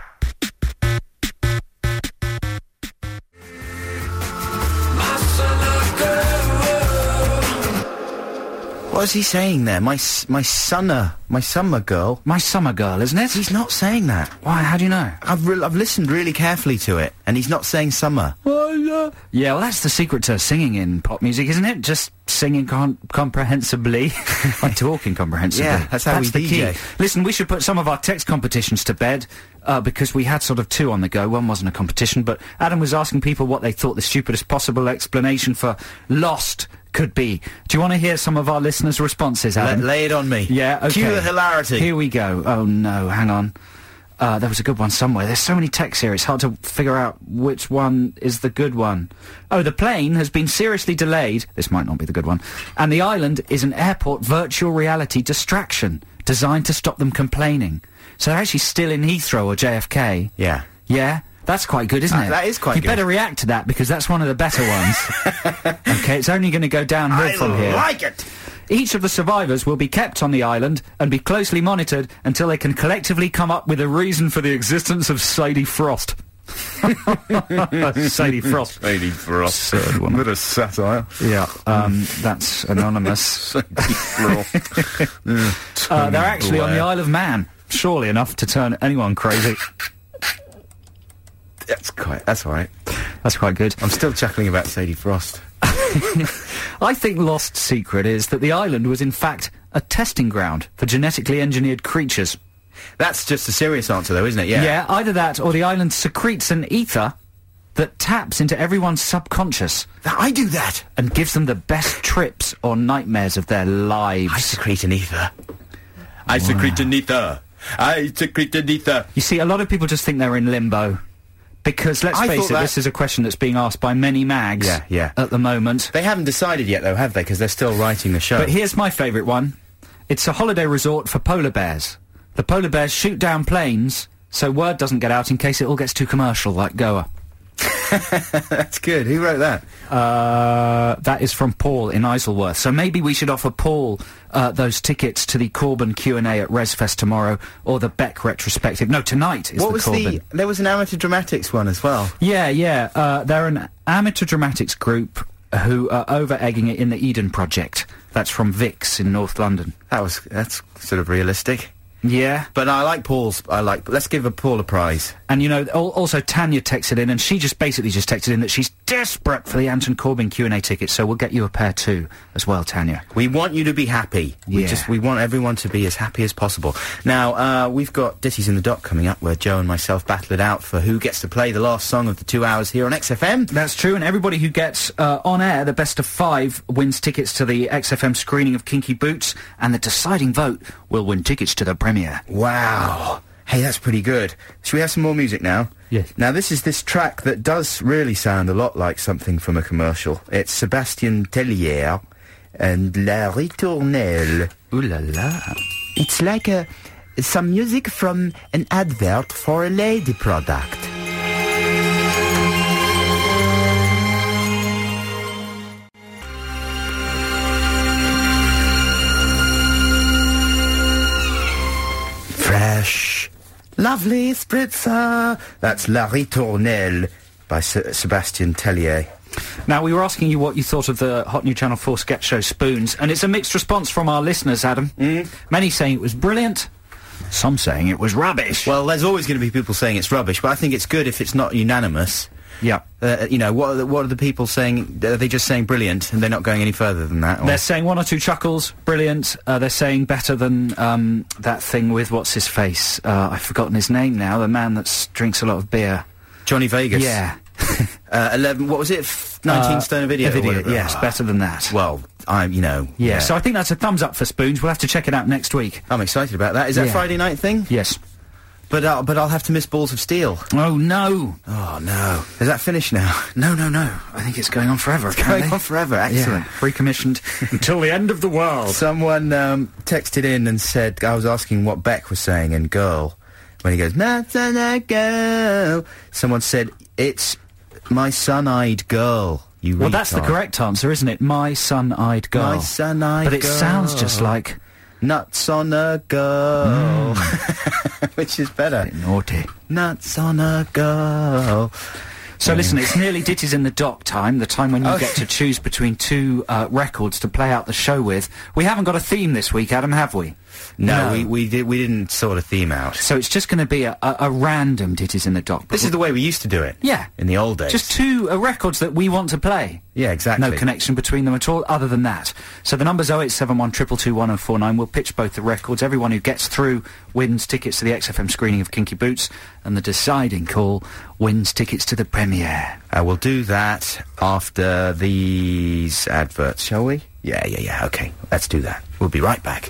What is he saying there? My s- my summer, my summer girl. My summer girl, isn't it? He's not saying that. Why? How do you know? I've re- I've listened really carefully to it, and he's not saying summer. Yeah, well, that's the secret to singing in pop music, isn't it? Just singing con- comprehensibly. I'm talking comprehensibly. Yeah, that's how we the D key. J. Listen, we should put some of our text competitions to bed, uh, because we had sort of two on the go. One wasn't a competition, but Adam was asking people what they thought the stupidest possible explanation for Lost could be. Do you want to hear some of our listeners' responses, Let, Adam? lay it on me. Yeah, okay. Cue the hilarity. Here we go. Oh, no, hang on. Uh, there was a good one somewhere. There's so many texts here, it's hard to figure out which one is the good one. Oh, the plane has been seriously delayed. This might not be the good one. And the island is an airport virtual reality distraction. designed to stop them complaining. So they're actually still in Heathrow or J F K. Yeah. Yeah? That's quite good, isn't Uh, it? that is quite you good. You better react to that, because that's one of the better ones. Okay, it's only going to go downhill I from here. like it. Each of the survivors will be kept on the island and be closely monitored until they can collectively come up with a reason for the existence of Sadie Frost. Sadie Frost. Sadie Frost. Absurd one. What a satire. Yeah, um, that's anonymous. Sadie Frost. uh, they're actually on the Isle of Man. Surely enough to turn anyone crazy. That's quite, that's alright. That's quite good. I'm still chuckling about Sadie Frost. I think Lost secret is that the island was in fact a testing ground for genetically engineered creatures. That's just a serious answer though, isn't it? Yeah. Yeah, either that or the island secretes an ether that taps into everyone's subconscious. I do that! And gives them the best trips or nightmares of their lives. I secrete an ether. I secrete an ether. I secrete an ether. You see, a lot of people just think they're in limbo. Because, let's I face thought it, that- this is a question that's being asked by many mags Yeah, yeah. at the moment. They haven't decided yet though, have they? Because they're still writing the show. But here's my favourite one. It's a holiday resort for polar bears. The polar bears shoot down planes, so word doesn't get out in case it all gets too commercial, like Goa. That's good. Who wrote that? Uh, that is from Paul in Isleworth. So maybe we should offer Paul uh, those tickets to the Corbyn Q and A at ResFest tomorrow, or the Beck retrospective. No, tonight is What the was Corbyn. the... There was an amateur dramatics one as well. Yeah, yeah. Uh, they're an amateur dramatics group who are over-egging it in the Eden Project. That's from Vix in North London. That was... That's sort of realistic. Yeah. But I like Paul's... I like... Let's give a Paul a prize. And, you know, al also Tanya texted in, and she just basically just texted in that she's desperate for the Anton Corbyn Q and A tickets, so we'll get you a pair too, as well, Tanya. We want you to be happy. We Yeah. just... We want everyone to be as happy as possible. Now, uh, we've got Ditties in the Dock coming up, where Joe and myself battle it out for who gets to play the last song of the two hours here on X F M. That's true, and everybody who gets uh, on air the best of five wins tickets to the X F M screening of Kinky Boots, and the deciding vote will win tickets to the premiere. Wow. Hey, that's pretty good. Should we have some more music now? Yes. Now, this is this track that does really sound a lot like something from a commercial. It's Sébastien Tellier and La Ritournelle. Ooh la la. It's like a, some music from an advert for a lady product. Fresh, lovely spritzer. That's La Ritournelle by S Sébastien Tellier. Now, we were asking you what you thought of the hot new Channel four sketch show Spoons, and it's a mixed response from our listeners, Adam. Mm. Many saying it was brilliant, some saying it was rubbish. Well, there's always going to be people saying it's rubbish, but I think it's good if it's not unanimous. Yeah. Uh, you know, what are, the, what are the people saying? Are they just saying brilliant and they're not going any further than that? Or? They're saying one or two chuckles, brilliant. Uh, they're saying better than um, that thing with, what's his face? Uh, I've forgotten his name now, the man that s- drinks a lot of beer. Johnny Vegas. Yeah. uh, eleven, what was it? F- nineteen Uh, stone a video? a video, or whatever. yes, Ah. better than that. Well, I'm, you know. Yeah, so I think that's a thumbs up for Spoons. We'll have to check it out next week. I'm excited about that. Is that a Yeah. Friday night thing? Yes. But, uh, but I'll have to miss Balls of Steel. Oh, no. Oh, no. Is that finished now? No, no, no. I think it's going on forever, apparently. Going on forever. Excellent. Yeah, recommissioned until the end of the world. Someone um, texted in and said, I was asking what Beck was saying in Girl, when he goes, "Not a girl." Someone said, it's my sun-eyed girl, you Well, that's the retard. correct answer, isn't it? My sun-eyed girl. My sun-eyed But it girl. sounds just like... Nuts on a girl. Which is better. Naughty. Nuts on a girl. So listen, it's nearly Ditties in the Dock time, the time when you Oh. get to choose between two uh, records to play out the show with. We haven't got a theme this week, Adam, have we? No, No. we we did we didn't sort a theme out. So it's just going to be a, a, a random Ditties in the Dock. This is the way we used to do it. Yeah. In the old days. Just two uh, records that we want to play. Yeah, exactly. No connection between them at all, other than that. So the number's oh eight seven one, two two two, one oh four nine. We'll pitch both the records. Everyone who gets through wins tickets to the X F M screening of Kinky Boots, and the deciding call wins tickets to the premiere. Uh, we'll do that after these adverts, shall we? Yeah, yeah, yeah, okay. Let's do that. We'll be right back.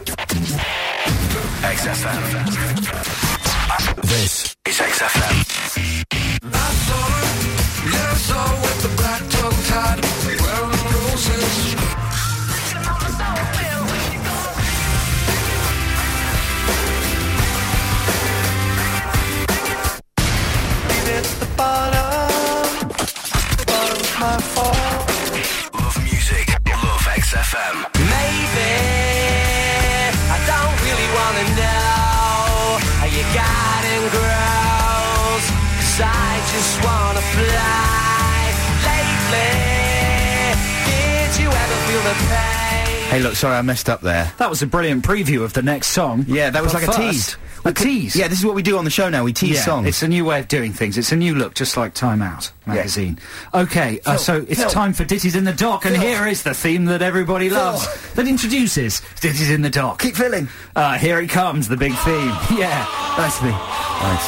X F M. This is X F M. I saw her, yeah, I saw her with the black tongue tied, wearing roses. just wanna fly lately. Did you ever feel the pain? Hey, look, sorry, I messed up there. That was a brilliant preview of the next song. Yeah, that was But like a first, tease. A tease. Yeah, this is what we do on the show now. We tease yeah, songs. it's a new way of doing things. It's a new look, just like Time Out magazine. Okay, uh, Phil, so it's Phil. time for Ditties in the Dock, and Phil. here is the theme that everybody Phil. loves, that introduces Ditties in the Dock. Keep filling. Uh, here it comes, the big theme. Yeah. Nice me. Nice.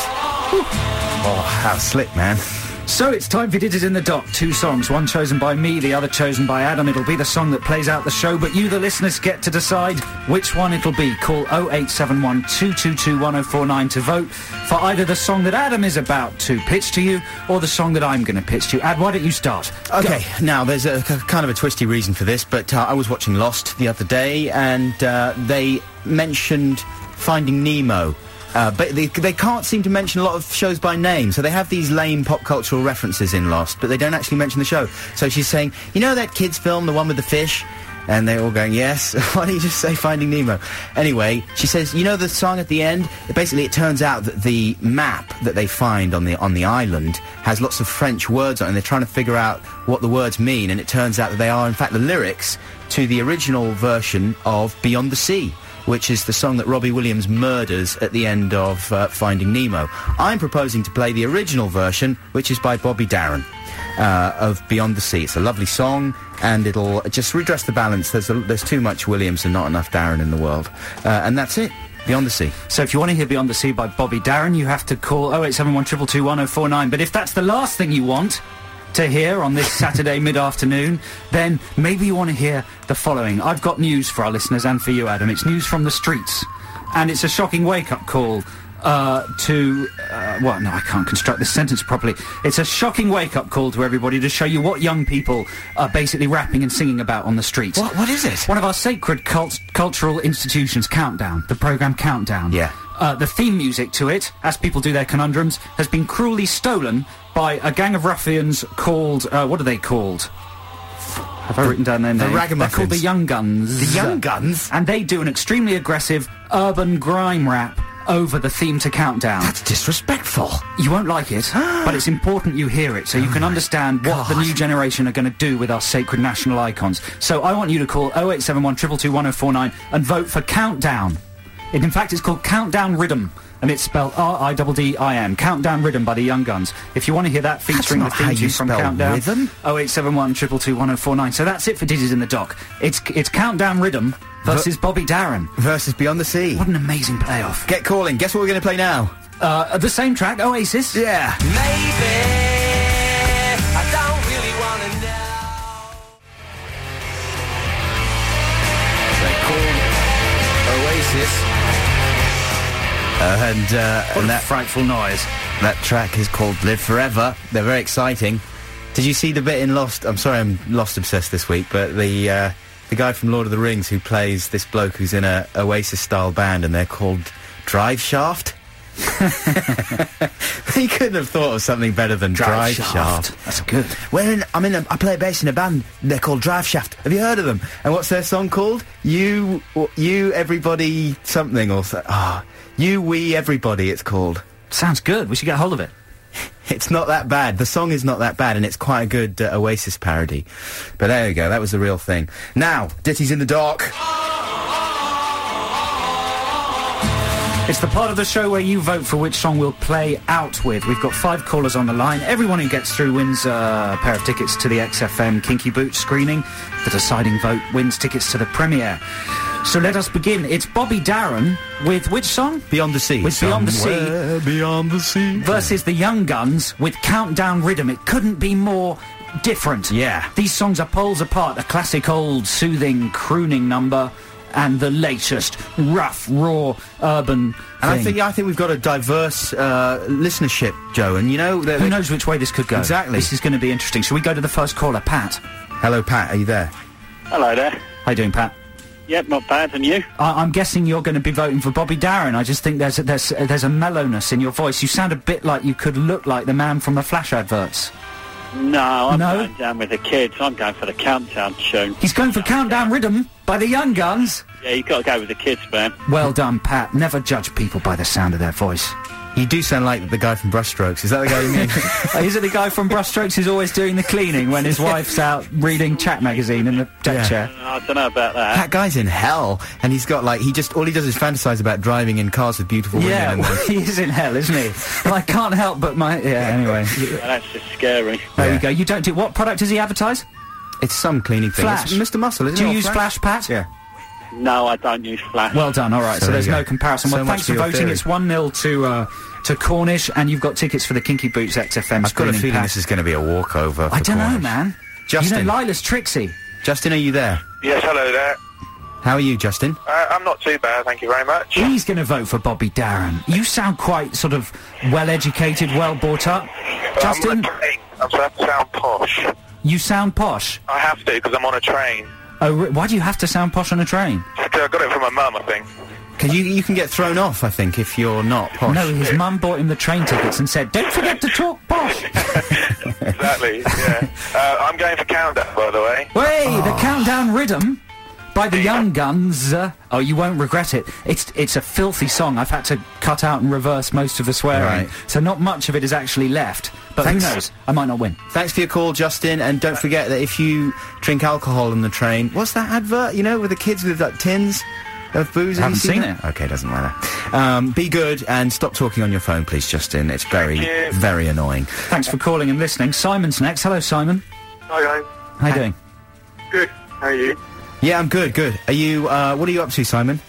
Oh, how slick, man. So it's time for Ditties in the Dock. Two songs, one chosen by me, the other chosen by Adam. It'll be the song that plays out the show, but you, the listeners, get to decide which one it'll be. Call oh eight seven one, two two two, one oh four nine to vote for either the song that Adam is about to pitch to you or the song that I'm going to pitch to you. Ad, why don't you start? Okay, now there's a k- kind of a twisty reason for this, but uh, I was watching Lost the other day, and uh, they mentioned Finding Nemo. Uh, but they, they can't seem to mention a lot of shows by name, so they have these lame pop cultural references in Lost, but they don't actually mention the show. So she's saying, you know that kids' film, the one with the fish? And they're all going, yes. Why don't you just say Finding Nemo? Anyway, she says, you know the song at the end? Basically, it turns out that the map that they find on the on the island has lots of French words on it, and they're trying to figure out what the words mean, and it turns out that they are, in fact, the lyrics to the original version of Beyond the Sea, which is the song that Robbie Williams murders at the end of uh, Finding Nemo. I'm proposing to play the original version, which is by Bobby Darin, uh, of Beyond the Sea. It's a lovely song, and it'll just redress the balance. There's, a, there's too much Williams and not enough Darin in the world. Uh, and that's it. Beyond the Sea. So if you want to hear Beyond the Sea by Bobby Darin, you have to call oh eight seven one, two two two, one oh four nine. But if that's the last thing you want to hear on this Saturday mid-afternoon, then maybe you want to hear the following. I've got news for our listeners and for you, Adam. It's news from the streets, and it's a shocking wake-up call uh, to... Uh, well, no, I can't construct this sentence properly. It's a shocking wake-up call to everybody to show you what young people are basically rapping and singing about on the streets. What, what is it? One of our sacred cult- cultural institutions, Countdown, the programme Countdown. Yeah. Uh, the theme music to it, as people do their conundrums, has been cruelly stolen by a gang of ruffians called, uh, what are they called? Have I written down their the name? Ragamuffins. They're called the Young Guns. The Young Guns? And they do an extremely aggressive urban grime rap over the theme to Countdown. That's disrespectful. You won't like it, but it's important you hear it so you can understand what the new generation are going to do with our sacred national icons. So I want you to call oh eight seven one, two two two, one oh four nine and vote for Countdown. It, in fact, it's called Countdown Rhythm, and it's spelled R I D D I M. Countdown Rhythm by the Young Guns. If you want to hear that featuring That's the not theme how you tune from spell Countdown, rhythm. oh eight seven one, two two two, one oh four nine. So that's it for Ditties in the Dock. It's it's Countdown Rhythm versus Ver- Bobby Darin. Versus Beyond the Sea. What an amazing playoff. Get calling. Guess what we're going to play now? Uh, the same track, Oasis. Yeah. Maybe I don't really want to know. They call Oasis. Uh, and uh, What and a that frightful noise. that track is called Live Forever. They're very exciting. Did you see the bit in Lost? I'm sorry, I'm Lost obsessed this week, but the uh, the guy from Lord of the Rings who plays this bloke who's in a Oasis style band, and they're called Drive Shaft. He couldn't have thought of something better than Drive, Shaft. That's good. We're in, I'm in a, I play bass in a band. They're called Drive Shaft. Have you heard of them? And what's their song called? You, you, everybody, something or so. Ah, you, we, everybody. It's called. Sounds good. We should get hold of it. It's not that bad. The song is not that bad, and it's quite a good uh, Oasis parody. But there you go. That was the real thing. Now, Ditties in the Dock. It's the part of the show where you vote for which song we'll play out with. We've got five callers on the line. Everyone who gets through wins a pair of tickets to the X F M Kinky Boots screening. The deciding vote wins tickets to the premiere. So let us begin. It's Bobby Darin with which song? Beyond the Sea. With Beyond the Sea. Somewhere Beyond the Sea. Versus the Young Guns with Countdown Rhythm. It couldn't be more different. Yeah. These songs are poles apart. A classic old soothing crooning number and the latest rough, raw, urban thing. And I think I think we've got a diverse uh, listenership, Joe, and you know... they're- Who knows which way this could go? Exactly. This is going to be interesting. Shall we go to the first caller, Pat? Hello, Pat, are you there? Hello there. How you doing, Pat? Yep, not bad. And you? I I'm guessing you're going to be voting for Bobby Darin. I just think there's a, there's uh, there's a mellowness in your voice. You sound a bit like you could look like the man from the Flash adverts. No, I'm No? going down with the kids. I'm going for the Countdown tune. He's going for Countdown Rhythm by the Young Guns. Yeah, you've got to go with the kids, man. Well done, Pat. Never judge people by the sound of their voice. You do sound like the guy from Brushstrokes. Is that the guy you mean? Uh, Is it the guy from Brushstrokes who's always doing the cleaning when his wife's out reading Chat magazine in the deck Yeah. chair? I don't know about that. That guy's in hell, and he's got like he just all he does is fantasize about driving in cars with beautiful women. Yeah, and well, then, he is in hell, isn't he? Well, I can't help but my... Yeah, anyway. That's just scary. There Yeah. we go. You don't do... What product does he advertise? it's some cleaning thing. Flash. It's Mister Muscle, isn't Do it? you Or use Flash, Pat? Yeah. No, I don't use Flash. Well done, all right. So So, there there's you go. no comparison. So Well, much thanks for for your voting. theory. It's one nil to uh, to Cornish, and you've got tickets for the Kinky Boots X F M I've got a screening, feeling Pat. this is going to be a walkover. I for don't know, Cornish. man. Justin. You know, Lila's tricksy. Justin, are you there? Yes, hello there. How are you, Justin? Uh, I'm not too bad, thank you very much. He's going to vote for Bobby Darin. You sound quite sort of well-educated, well-brought up. Justin, I'm on a train. I'm so I have to sound posh. you sound posh. I have to, because I'm on a train. Oh, re- why do you have to sound posh on a train? I got it from my mum, I think. Cause you you can get thrown off, I think, if you're not posh. No, his mum bought him the train tickets and said, don't forget to talk posh. Exactly, yeah. Uh, I'm going for Countdown, by the way. Hey, the Countdown Rhythm by the Young Guns. Uh, oh, you won't regret it. It's it's a filthy song. I've had to cut out and reverse most of the swearing. Right. So not much of it is actually left. But Thanks. who knows? I might not win. Thanks for your call, Justin, and don't forget that if you drink alcohol on the train, what's that advert, you know, with the kids with like tins of booze? I Have you haven't seen that? it. Okay, doesn't matter. Um, be good and stop talking on your phone, please, Justin. It's very, Thank you. very annoying. Thanks for calling and listening. Simon's next. Hello, Simon. Hi, guys. How you doing? Good. How are you? Yeah, I'm good, good. Are you, uh, what are you up to, Simon?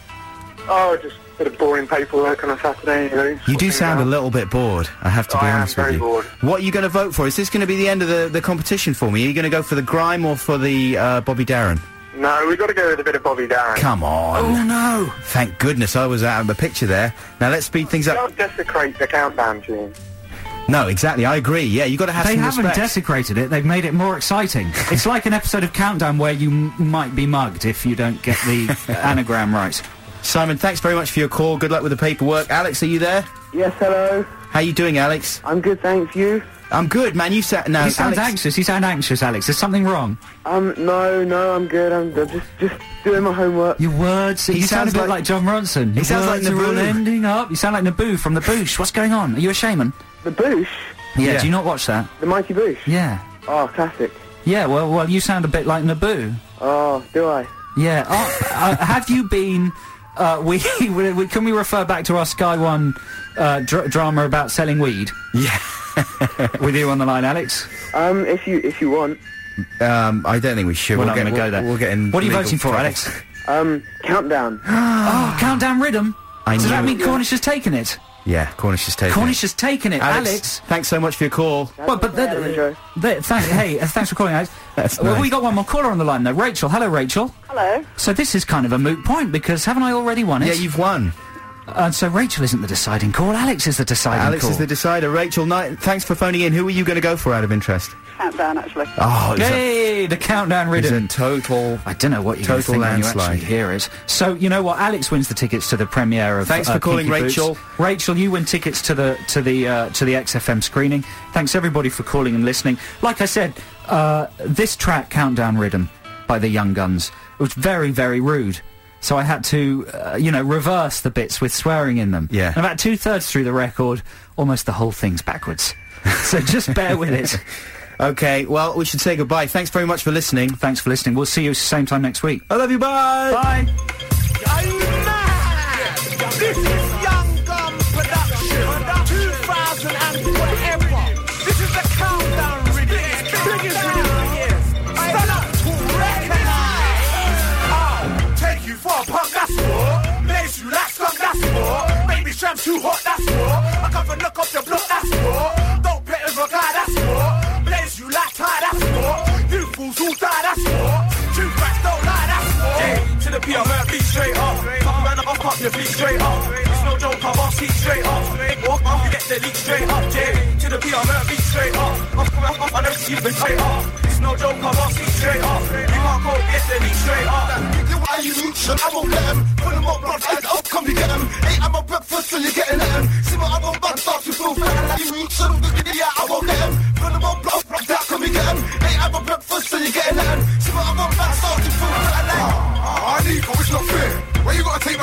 Oh, just a bit of boring paperwork on a Saturday, you know. You do sound a little bit bored, I have to be I am honest with very you. bored. What are you going to vote for? Is this going to be the end of the, the competition for me? Are you going to go for the grime or for the uh, Bobby Darin? No, we've got to go with a bit of Bobby Darin. Come on. Oh, no. Thank goodness I was out of the picture there. Now let's speed things up. Don't desecrate the countdown tune. No, exactly, I agree. Yeah, you got to have They some haven't respect. desecrated it. They've made it more exciting. It's like an episode of Countdown where you m- might be mugged if you don't get the anagram right. Simon, thanks very much for your call. Good luck with the paperwork. Alex, are you there? Yes, hello. How you doing, Alex? I'm good, thanks. You? I'm good, man. You sat now. You sound Alex, anxious. You sound anxious, Alex. There's something wrong. Um, no, no, I'm good. I'm, I'm just, just doing my homework. Your words. He you sound a sounds bit like- like, John Ronson. Your sounds like words are all Naboo. ending up. You sound like Naboo from the Boosh. What's going on? Are you a shaman? The Boosh? Yeah, Yeah. Do you not watch that? The Mighty Boosh? Yeah. Oh, classic. Yeah. Well, well, you sound a bit like Naboo. Oh, do I? Yeah. Oh, uh, have you been? Uh, we, we, we can we refer back to our Sky One uh, dr- drama about selling weed? Yeah. With you on the line, Alex. Um, if you, if you want. Um, I don't think we should. We're we'll not get, going to we'll, go there. We'll get in What are you legal voting for, trouble. Alex? Um, Countdown. Oh, Countdown Rhythm. I Does knew that it. mean Cornish has taken it? Yeah, Cornish has taken Cornish it. has taken it, Alex, Alex. thanks so much for your call. Well, but okay, Adam, enjoy. the, the, thank, hey, uh, thanks for calling, Alex. That's Well, nice. we got one more caller on the line, though. Rachel. Hello, Rachel. Hello. So this is kind of a moot point, because haven't I already won it? Yeah, you've won. And so Rachel isn't the deciding call. Alex is the deciding Alex call. is the decider. Rachel, ni- thanks for phoning in. Who are you going to go for out of interest? Countdown, actually. Oh, it's a, Hey, the Countdown it's Rhythm. a total... I don't know what you're going to Total think when you landslide. actually hear it. So, you know what? Alex wins the tickets to the premiere of Thanks uh, for calling, Kinky Boots. Rachel. Rachel, you win tickets to the to the uh, to the X F M screening. Thanks everybody for calling and listening. Like I said, uh, this track, Countdown Rhythm, by the Young Guns, was very, very rude. So I had to, uh, you know, reverse the bits with swearing in them. Yeah. And about two-thirds through the record, almost the whole thing's backwards. So just bear with it. Okay, well, we should say goodbye. Thanks very much for listening. Thanks for listening. We'll see you same time next week. I love you, bye! Bye! This is Young Gun Production, two thousand and whatever. This is the Countdown Rhythm, biggest rhythm of the years. Stand up to recognize. I'll take you for a punk, that's what. Blaze you like skunk, that's what. Baby shrimp too hot, that's what. I come for knock off your block, that's what. Don't play with a guy, that's what. Blaze you like tie, that's what. You fools who die, that's what. Two facts don't lie, that's what. Hey, to the P, I'm gonna beat straight up. Fuck around, I'll pop your feet straight up. It's no joke, I'm off seat straight up. Walk off, you get the leak straight up. Yeah, to the P, I'm gonna beat straight up. Off, come off, I never see you been straight up. It's no joke, I'm off seat straight up. You can't go get the leak straight up. Why you reaching? I won't let them. Put them up, bruv, and up, come you get them. Ain't I'm a breakfast till you're getting at them. See what I won't back start to feel fat. Like you reaching, yeah, I won't let them. Put them up, bruv, bruv, that come you get them. Ain't I'm a breakfast till you're getting at them. See what I won't back start to feel fat. Like, I need, but it's not fair. Why you gotta take my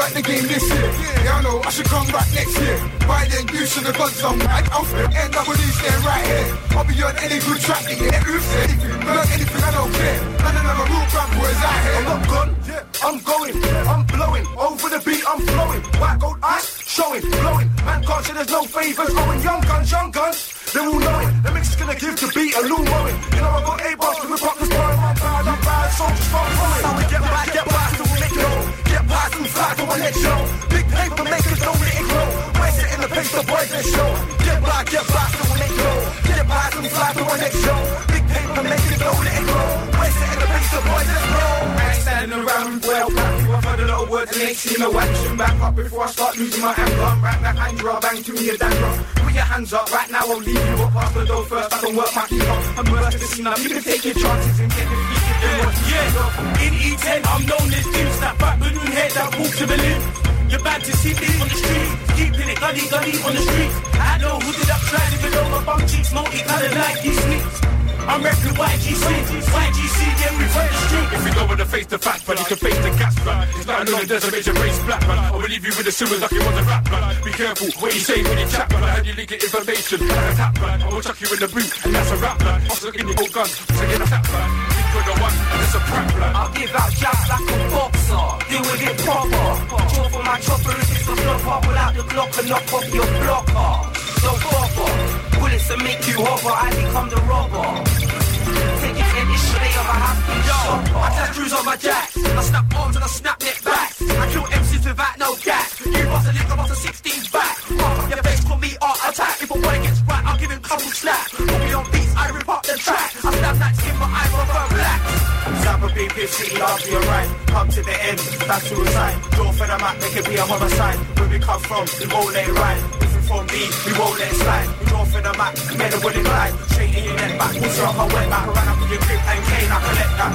back the game this year. Yeah, I know I should come back next year. By then you should have got some mag. I'll end up with these there right here. I'll be on any good track, yeah. Oops, anything, learn anything, I don't care. None of them are real bad boys out here. I'm not gone, I'm going, I'm blowing. Over the beat, I'm flowing. White gold eyes, showing, blowing. Man can't say there's no favours. Going young guns, young guns. They're all knowing. The mix is gonna give the beat a little mowing. You know I got eight bars to rip up this bar. I'm bad, I'm bad, so just start flowing. So we get back, get back, so we'll make it roll. Get past and fly for my next show. Big paper makers don't let it grow. Waste it in the pace, the boys that show. Get back, get back, so we'll make it roll. Get past and fly for my next show. Big paper makers don't let it grow. Waste it in the pace, the boys that grow. I ain't standing around well, I've heard a lot of words and ain't seen no action. Back up before I start losing my anger. Right back, Andra, bang to me a danger. Put your hands up, right now I'll leave you up. After the door first, I can work my keep up. I'm worth the scene up, you can take your chances and get defeated. Yeah, yeah. In E ten, I'm known as Dim. Snap back, balloon head, that walk to Berlin. You're bad to see me on the street. Keeping it gully, gully on the street. I know who did up, trying to below my bum cheeks. Multi-colored like these sneaks. I'm repping Y G C, Y G C, yeah, we run the street. If we go with the face to fact, but you can face the gas, man. It's not known there's a major race black, man. I will leave you with the sewers like it was a rap, man. Be careful what you say when you chat, man. I heard you leaking information, like a tap, man. I will chuck you in the boot, and that's a rap, man. I'm looking your old gun, taking a tap, man. Think you're the one, and it's a prank, man. I'll give out jabs like a boxer, deal with it proper. Draw for my chopper if it's a flopper. Pull out the Glock and knock off your blocker. So proper, bullets to make you hover, I become the robber. Take it in, it's straight on my happy shot. I test crews on my jacks. I snap arms and I snap neck back. I kill M Cs without no gas. You bust a lick, I bust a sixteen back. Mark up your face, call me art attack. If a boy gets right, I'll give him couple slaps. Put me on beats, I rip up the track. I snap that skin, but I prefer black. Zappa B P City, I'll be alright. Come to the end, that's suicide. Draw for the map, make it be a homicide. Where we come from, we won't let it ride. For me, we won't let it slide. We draw for the map, made a bullet glide. Straight in your neck, back, push up, I went back. Ran up with your grip and cane, I collect that.